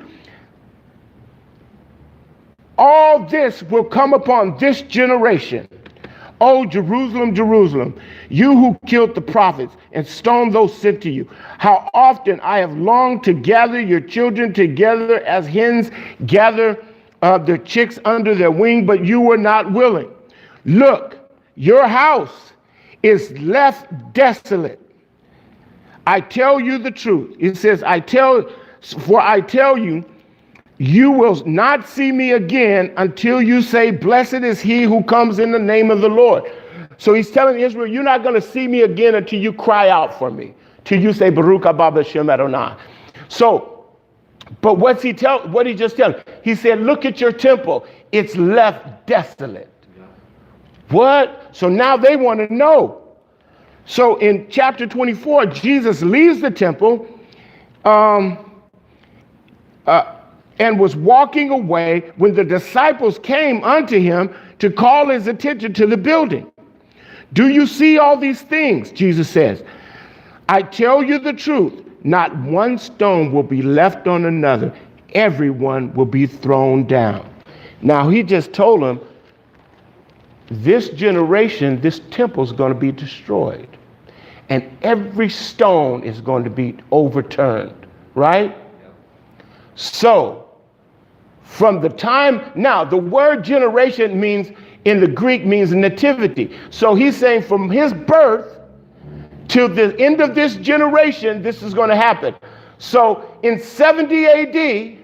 All this will come upon this generation. Oh, Jerusalem, Jerusalem, you who killed the prophets and stoned those sent to you. How often I have longed to gather your children together as hens gather uh, their chicks under their wing, but you were not willing. Look, your house is left desolate. I tell you the truth. It says, I tell, for I tell you, you will not see me again until you say, blessed is he who comes in the name of the Lord. So he's telling Israel, you're not going to see me again until you cry out for me, till you say, Baruch haba b'shem Adonai. So, but what's he tell? What he just tell? He said, look at your temple. It's left desolate. Yeah. What? So now they want to know. So in chapter twenty-four, Jesus leaves the temple, um, uh, and was walking away when the disciples came unto him to call his attention to the building. Do you see all these things? Jesus says, I tell you the truth, not one stone will be left on another. Everyone will be thrown down. Now he just told them, this generation, this temple is going to be destroyed. and every stone is going to be overturned, right? So, from the time, now the word generation means, in the Greek means nativity. So he's saying from his birth to the end of this generation, this is going to happen. So in seventy A D,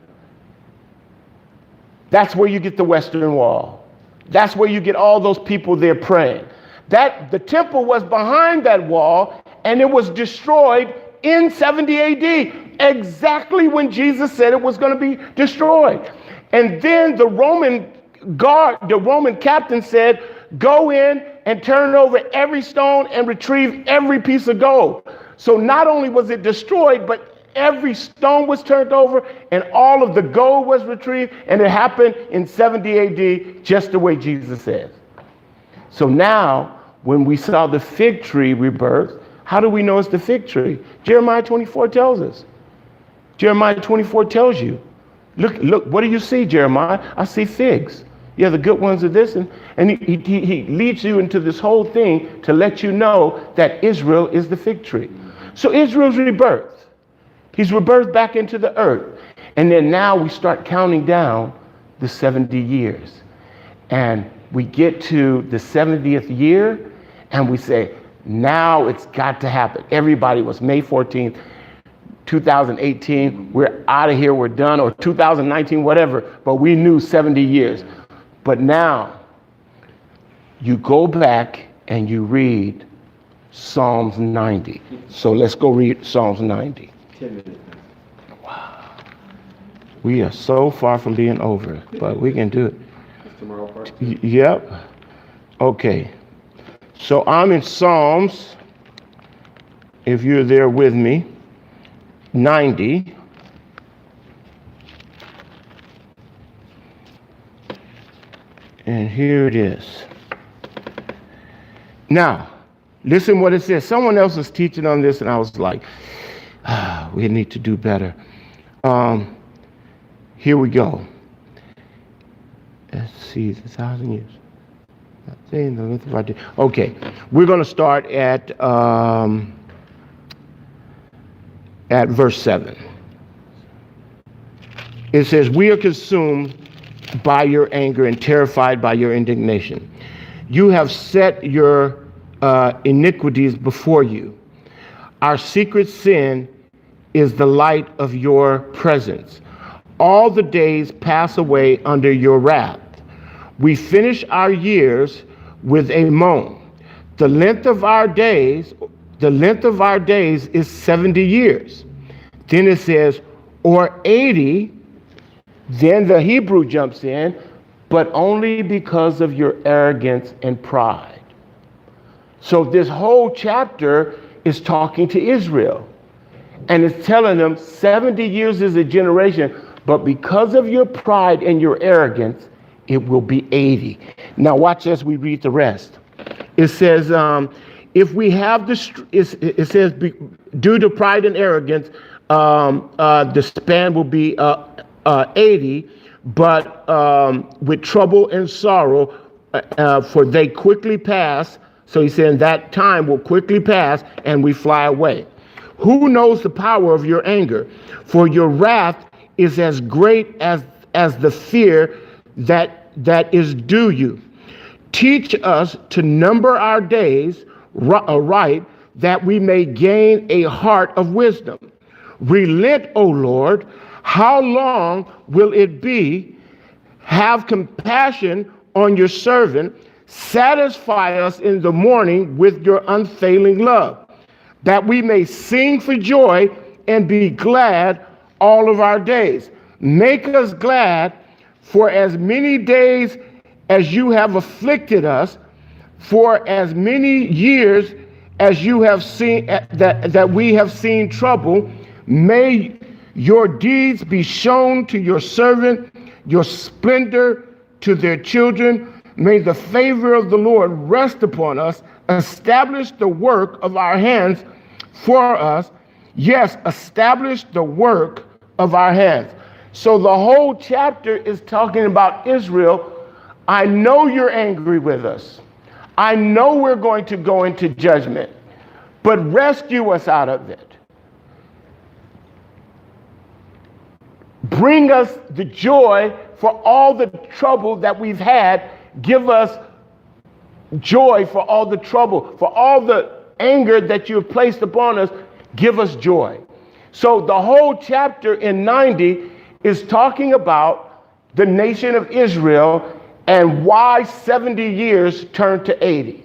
that's where you get the Western Wall. That's where you get all those people there praying. That the temple was behind that wall, and it was destroyed in seventy A D, exactly when Jesus said it was going to be destroyed. And then the Roman guard, the Roman captain said, go in and turn over every stone and retrieve every piece of gold. So not only was it destroyed, but every stone was turned over and all of the gold was retrieved. And it happened in seventy A D, just the way Jesus says. So now, when we saw the fig tree rebirth, how do we know it's the fig tree? Jeremiah twenty-four tells us. Jeremiah twenty-four tells you. Look, look, what do you see, Jeremiah? I see figs. Yeah, the good ones are this. And, and he, he, he leads you into this whole thing to let you know that Israel is the fig tree. So Israel's rebirth. He's rebirthed back into the earth. And then now we start counting down the seventy years. And we get to the seventieth year and we say, now it's got to happen. Everybody was May fourteenth, two thousand eighteen. We're out of here. We're done. Or two thousand nineteen, whatever. But we knew seventy years. But now you go back and you read Psalms ninety. So let's go read Psalms ninety. Ten minutes. Wow. We are so far from being over, but we can do it. That's tomorrow part Y- Yep. Okay. So I'm in Psalms, if you're there with me, ninety. And here it is. Now, listen what it says. Someone else was teaching on this, and I was like, ah, we need to do better. Um, here we go. Let's see, the thousand years. Saying the length of our day. Okay, we're going to start at um, at verse seven. It says, "We are consumed by your anger and terrified by your indignation. You have set your uh, iniquities before you. Our secret sin is the light of your presence. All the days pass away under your wrath. We finish our years with a moan. The length of our days, the length of our days is seventy years. Then it says, or eighty. Then the Hebrew jumps in, but only because of your arrogance and pride. So this whole chapter is talking to Israel. And it's telling them seventy years is a generation, but because of your pride and your arrogance, it will be eighty. Now watch as we read the rest. It says, um, if we have the, it says, due to pride and arrogance, um, uh, the span will be uh, uh, eighty, but um, with trouble and sorrow, uh, uh, for they quickly pass. So he's saying that time will quickly pass and we fly away. Who knows the power of your anger? For your wrath is as great as, as the fear that, that is due you. Teach us to number our days right, that we may gain a heart of wisdom. Relent, O Lord. How long will it be? Have compassion on your servant. Satisfy us in the morning with your unfailing love, that we may sing for joy and be glad all of our days. Make us glad for as many days as you have afflicted us, for as many years as you have seen that, that we have seen trouble. May your deeds be shown to your servant, your splendor to their children. May the favor of the Lord rest upon us. Establish the work of our hands for us. Yes, establish the work of our hands. So the whole chapter is talking about Israel. I know you're angry with us. I know we're going to go into judgment. but rescue us out of it. Bring us the joy for all the trouble that we've had. Give us joy for all the trouble, for all the anger that you have placed upon us. Give us joy. So the whole chapter in ninety is talking about the nation of Israel and why seventy years turned to eighty.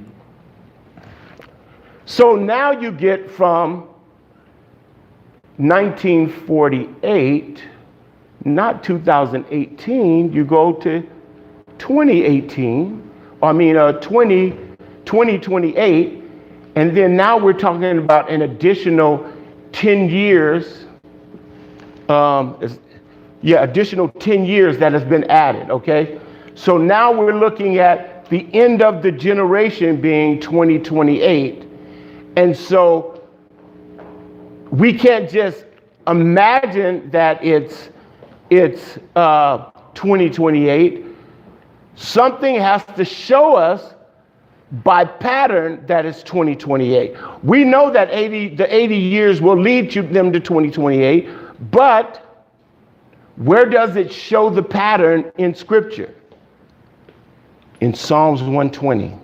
So now you get from nineteen forty-eight, not two thousand eighteen, you go to twenty eighteen, I mean uh, twenty, twenty twenty-eight, and then now we're talking about an additional ten years, um, yeah, additional ten years that has been added, okay? So now we're looking at the end of the generation being twenty twenty-eight. And so we can't just imagine that it's it's uh, twenty twenty-eight. Something has to show us by pattern that it's twenty twenty-eight. We know that eighty, the eighty years will lead to them to twenty twenty-eight, but where does it show the pattern in Scripture? In Psalms one twenty.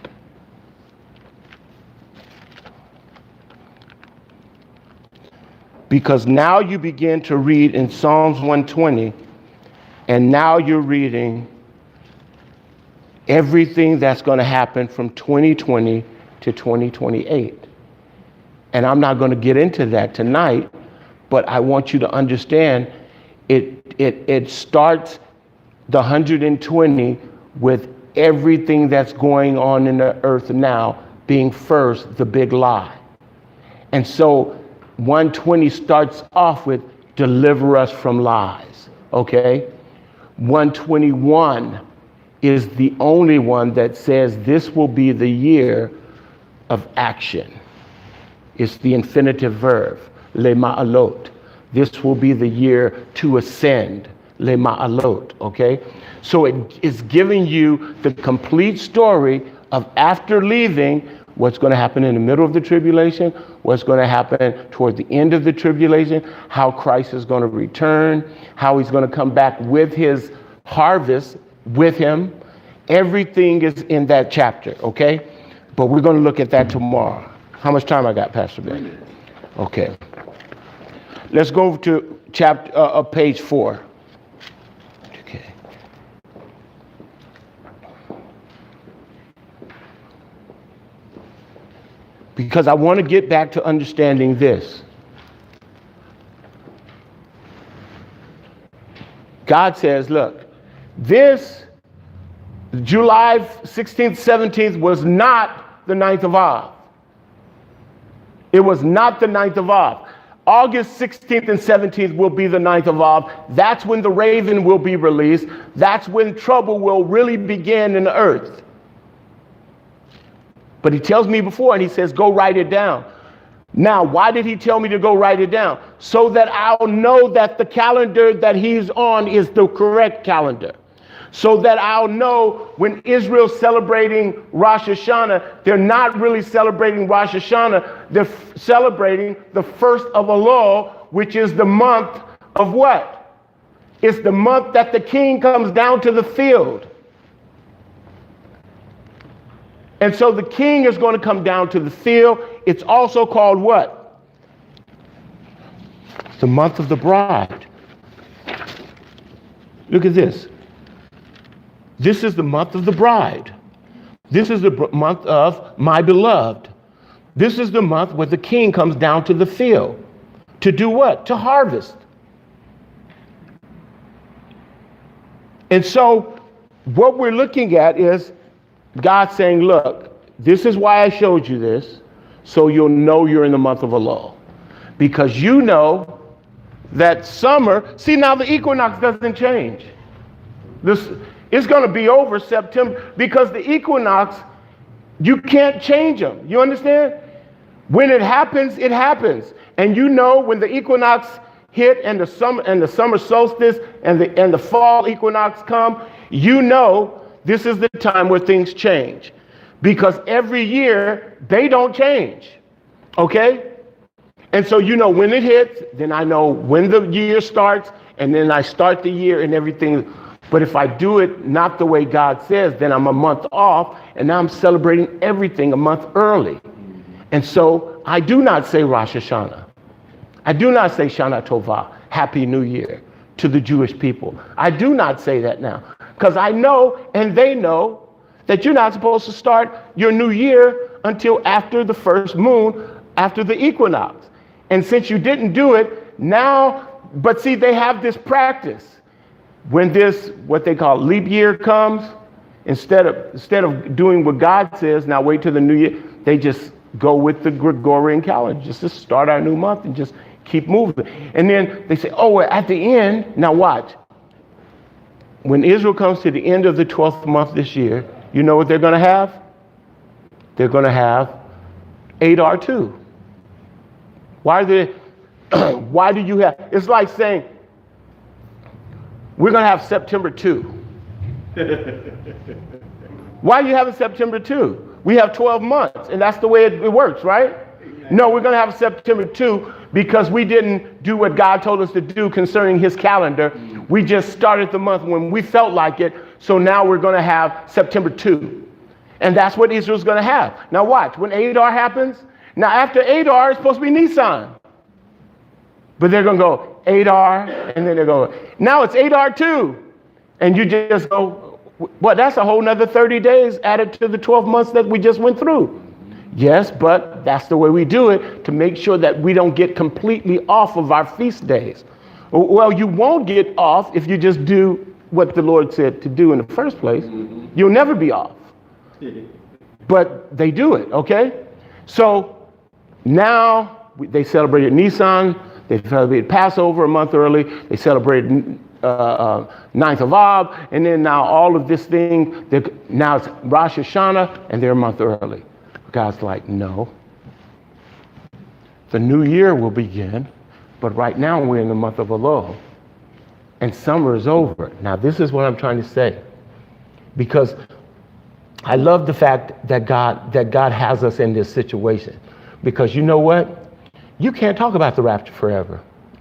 Because now you begin to read in Psalms one twenty, and now you're reading everything that's going to happen from twenty twenty to twenty twenty-eight. And I'm not going to get into that tonight, but I want you to understand it, it, it starts the one hundred twenty with everything that's going on in the earth now being first the big lie. And so one twenty starts off with deliver us from lies, okay? one twenty-one is the only one that says this will be the year of action. It's the infinitive verb, le ma'alot. This will be the year to ascend, le ma'alot, okay? So it is giving you the complete story of after leaving, what's going to happen in the middle of the tribulation, what's going to happen toward the end of the tribulation, how Christ is going to return, how he's going to come back with his harvest with him. Everything is in that chapter, okay? But we're going to look at that tomorrow. How much time I got, Pastor Ben? Okay. Let's go to chapter uh, uh, page four. Okay. Because I want to get back to understanding this. God says, look, this July sixteenth, seventeenth was not the ninth of Av. It was not the ninth of Av. August sixteenth and seventeenth will be the ninth of Av. That's when the raven will be released. That's when trouble will really begin in the earth. But he tells me before, and he says, go write it down. Now, why did he tell me to go write it down? So that I'll know that the calendar that he's on is the correct calendar. So that I'll know when Israel's celebrating Rosh Hashanah, they're not really celebrating Rosh Hashanah. They're f- celebrating the first of Elul, which is the month of what? It's the month that the king comes down to the field. And so the king is going to come down to the field. It's also called what? The month of the bride. Look at this. This is the month of the bride. This is the br- month of my beloved. This is the month where the king comes down to the field. To do what? To harvest. And so what we're looking at is God saying, look, this is why I showed you this, so you'll know you're in the month of Elul. Because you know that summer, see now the equinox doesn't change. This it's going to be over September because the equinox, you can't change them. You understand? When it happens, it happens. And you know when the equinox hit and the summer and the summer solstice and the and the fall equinox come, you know this is the time where things change. Because every year they don't change. Okay? And so you know when it hits, then I know when the year starts, and then I start the year and everything. But if I do it not the way God says, then I'm a month off, and now I'm celebrating everything a month early. And so I do not say Rosh Hashanah. I do not say Shana Tova, Happy New Year, to the Jewish people. I do not say that now, because I know, and they know, that you're not supposed to start your new year until after the first moon, after the equinox. And since you didn't do it, now, but see, they have this practice. When this, what they call leap year comes, instead of instead of doing what God says, now wait till the new year, they just go with the Gregorian calendar, just to start our new month and just keep moving. And then they say, oh, well, at the end, now watch. When Israel comes to the end of the twelfth month this year, you know what they're going to have? They're going to have Adar two. Why are they, why do you have, it's like saying, we're going to have September second. Why are you having September second? We have twelve months, and that's the way it, it works, right? Amen. No, we're going to have September second because we didn't do what God told us to do concerning his calendar. Mm. We just started the month when we felt like it, so now we're going to have September second. And that's what Israel's going to have. Now watch, when Adar happens, now after Adar, it's supposed to be Nisan. But they're going to go Adar, and then they're going, now it's Adar two. And you just go, well, that's a whole nother thirty days added to the twelve months that we just went through. Yes, but that's the way we do it to make sure that we don't get completely off of our feast days. Well, you won't get off if you just do what the Lord said to do in the first place. You'll never be off. But they do it, okay? So now they celebrated Nisan. They celebrated Passover a month early. They celebrated uh, uh, ninth of Ab. And then now all of this thing, now it's Rosh Hashanah, and they're a month early. God's like, no. The new year will begin, but right now we're in the month of Elul. And summer is over. Now, this is what I'm trying to say. Because I love the fact that God, that God has us in this situation. Because you know what? You can't talk about the rapture forever.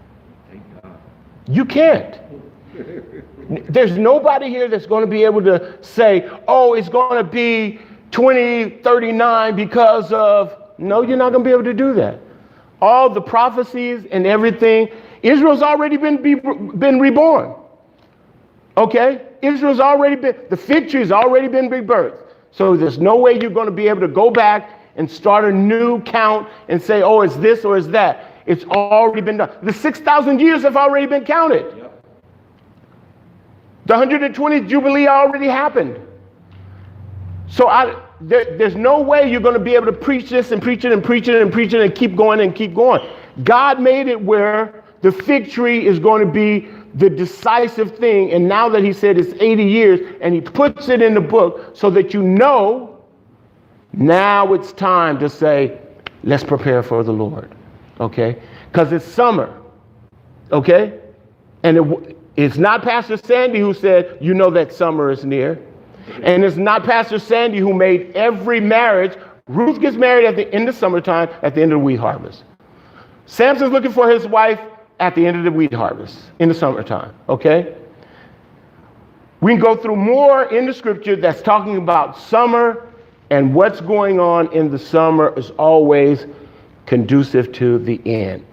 You can't. There's nobody here that's going to be able to say, oh, it's going to be twenty thirty-nine because of, no, you're not going to be able to do that. All the prophecies and everything, Israel's already been, be, been reborn. Okay? Israel's already been, the fig tree's already been rebirthed. So there's no way you're going to be able to go back and start a new count and say, oh, it's this or it's that. It's already been done. The six thousand years have already been counted. Yep. The one hundred twentieth Jubilee already happened. So I, there, there's no way you're going to be able to preach this and preach it and preach it and preach it and keep going and keep going. God made it where the fig tree is going to be the decisive thing. And now that he said it's eighty years, and he puts it in the book so that you know, now it's time to say, let's prepare for the Lord, okay? Because it's summer, okay? And it, it's not Pastor Sandy who said, you know that summer is near. And it's not Pastor Sandy who made every marriage. Ruth gets married at the end of summertime, at the end of the wheat harvest. Samson's looking for his wife at the end of the wheat harvest, in the summertime, okay? We can go through more in the scripture that's talking about summer. And what's going on in the summer is always conducive to the end.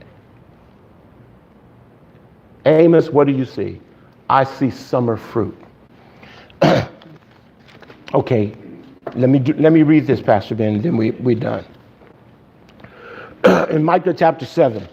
Amos, what do you see? I see summer fruit. Okay, let me do, let me read this, Pastor Ben, and then we, we're done. In Micah chapter seven.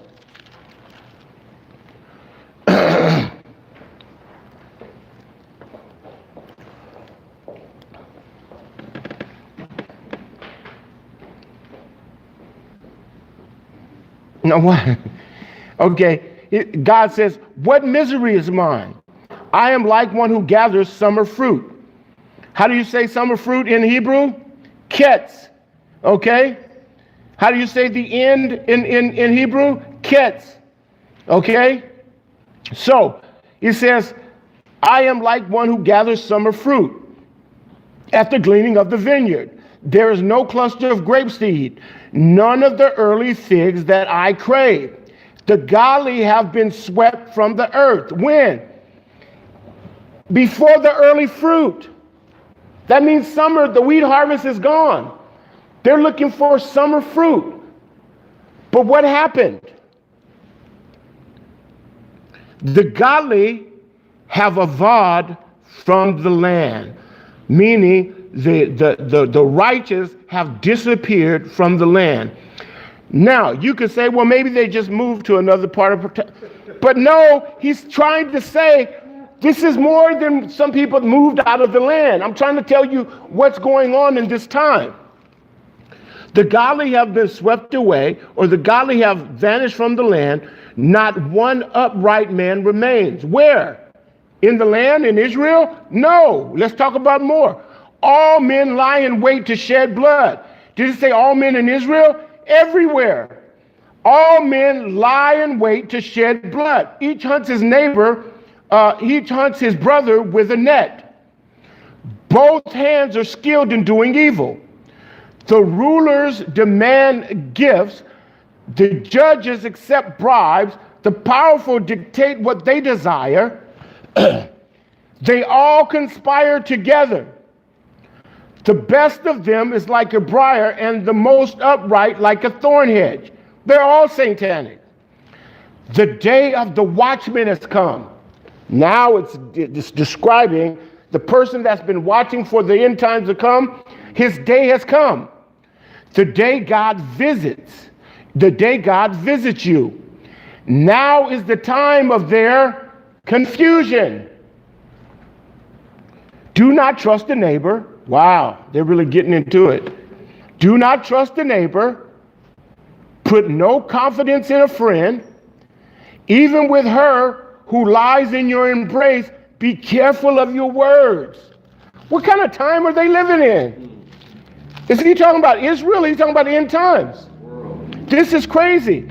No, what? Okay, it, God says, what misery is mine? I am like one who gathers summer fruit. How do you say summer fruit in Hebrew? Ketz. Okay? How do you say the end in, in, in Hebrew? Ketz. Okay? So, he says, I am like one who gathers summer fruit at the gleaning of the vineyard. There is no cluster of grapeseed, none of the early figs that I crave. The godly have been swept from the earth. When? Before the early fruit. That means summer, the wheat harvest is gone. They're looking for summer fruit. But what happened? The godly have avowed from the land, meaning the, the, the, the righteous have disappeared from the land. Now, you could say, well, maybe they just moved to another part of, but no, he's trying to say, this is more than some people moved out of the land. I'm trying to tell you what's going on in this time. The godly have been swept away, or the godly have vanished from the land. Not one upright man remains. Where? In the land, in Israel? No. Let's talk about more. All men lie in wait to shed blood. Did it say all men in Israel? Everywhere. All men lie in wait to shed blood. Each hunts his neighbor, uh, each hunts his brother with a net. Both hands are skilled in doing evil. The rulers demand gifts. The judges accept bribes. The powerful dictate what they desire. They all conspire together. The best of them is like a briar, and the most upright like a thorn hedge. They're all satanic. The day of the watchman has come. Now it's, it's describing the person that's been watching for the end times to come. His day has come. The day God visits. The day God visits you. Now is the time of their confusion. Do not trust a neighbor. Wow, they're really getting into it. Do not trust a neighbor. Put no confidence in a friend. Even with her who lies in your embrace, be careful of your words. What kind of time are they living in? Is he talking about Israel? He's talking about end times. This is crazy.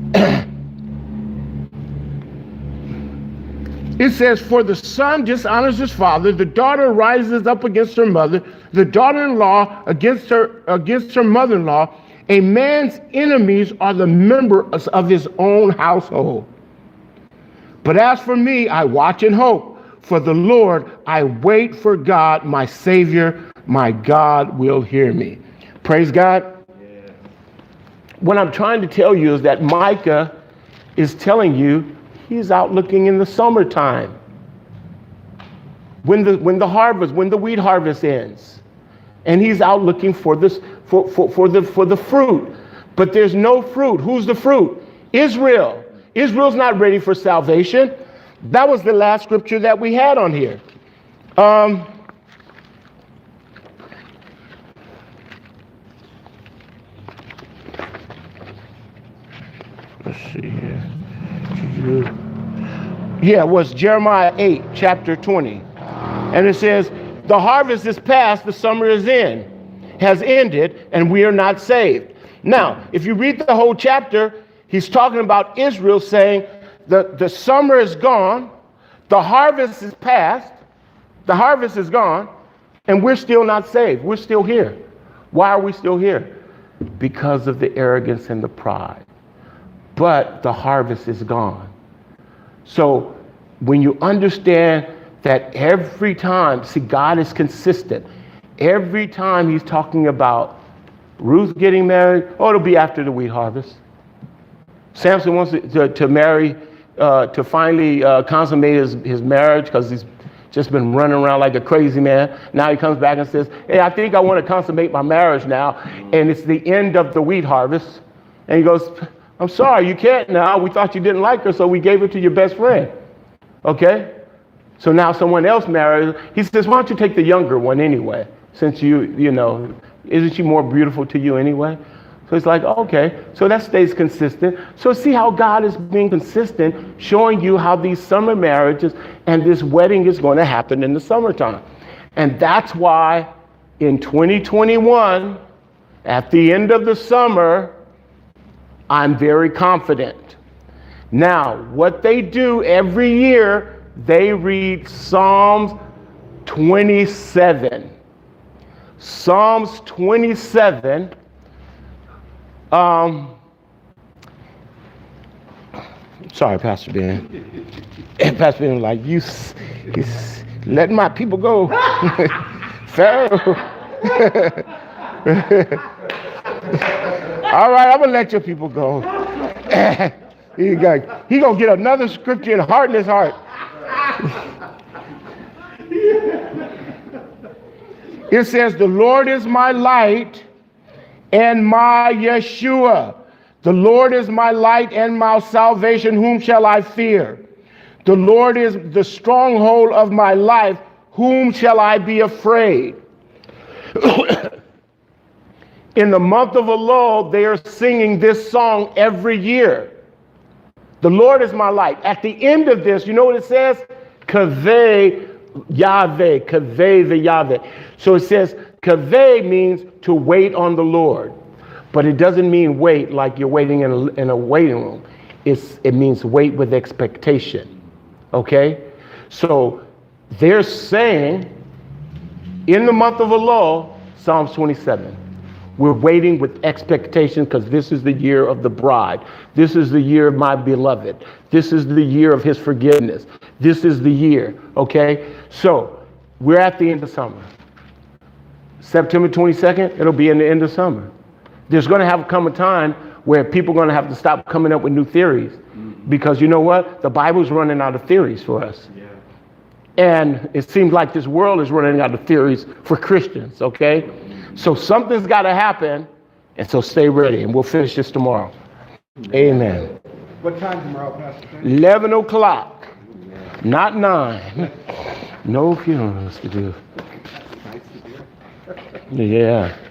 It says, for the son dishonors his father, the daughter rises up against her mother, the daughter-in-law against her against her mother-in-law. A man's enemies are the members of his own household. But as for me, I watch and hope. For the Lord, I wait for God, my Savior. My God will hear me. Praise God. Yeah. What I'm trying to tell you is that Micah is telling you he's out looking in the summertime. When the when the harvest, when the wheat harvest ends. And he's out looking for this for, for, for the for the fruit. But there's no fruit. Who's the fruit? Israel. Israel's not ready for salvation. That was the last scripture that we had on here. Um, let's see here. Yeah, it was Jeremiah eight, chapter twenty. And it says, the harvest is past, the summer is in, has ended, and we are not saved. Now, if you read the whole chapter, he's talking about Israel saying, the, the summer is gone, the harvest is past, the harvest is gone, and we're still not saved. We're still here. Why are we still here? Because of the arrogance and the pride. But the harvest is gone. So when you understand that every time, see, God is consistent. Every time he's talking about Ruth getting married, oh, it'll be after the wheat harvest. Samson wants to, to, to marry, uh, to finally uh, consummate his, his marriage because he's just been running around like a crazy man. Now he comes back and says, hey, I think I want to consummate my marriage now. And it's the end of the wheat harvest. And he goes, I'm sorry, you can't now. We thought you didn't like her, so we gave her to your best friend. Okay? So now someone else marries. He says, why don't you take the younger one anyway? Since you, you know, isn't she more beautiful to you anyway? So it's like, okay, so that stays consistent. So see how God is being consistent, showing you how these summer marriages and this wedding is going to happen in the summertime. And that's why in twenty twenty-one, at the end of the summer, I'm very confident. Now, what they do every year, they read Psalms twenty-seven. Psalms twenty-seven. Um, sorry, Pastor Ben. Pastor Ben was like, you, you letting my people go. Pharaoh. All right, I'm going to let your people go. he got, he going to get another scripture and harden his heart. It says, the Lord is my light and my Yeshua. The Lord is my light and my salvation. Whom shall I fear? The Lord is the stronghold of my life. Whom shall I be afraid? In the month of Elul, they are singing this song every year. The Lord is my light. At the end of this, you know what it says? Kaveh Yahweh, Kaveh the Yahweh. So it says, Kaveh means to wait on the Lord. But it doesn't mean wait like you're waiting in a, in a waiting room. It's, it means wait with expectation. Okay? So they're saying, in the month of Elul, Psalms twenty-seven, we're waiting with expectation because this is the year of the bride. This is the year of my beloved. This is the year of his forgiveness. This is the year, okay? So we're at the end of summer. September twenty-second, it'll be in the end of summer. There's going to have come a time where people are going to have to stop coming up with new theories because you know what? The Bible's running out of theories for us. Yeah. And it seems like this world is running out of theories for Christians, okay? So something's got to happen, and so stay ready, and we'll finish this tomorrow. Amen. What time tomorrow, Pastor? eleven o'clock, not nine. No funerals to do. Yeah.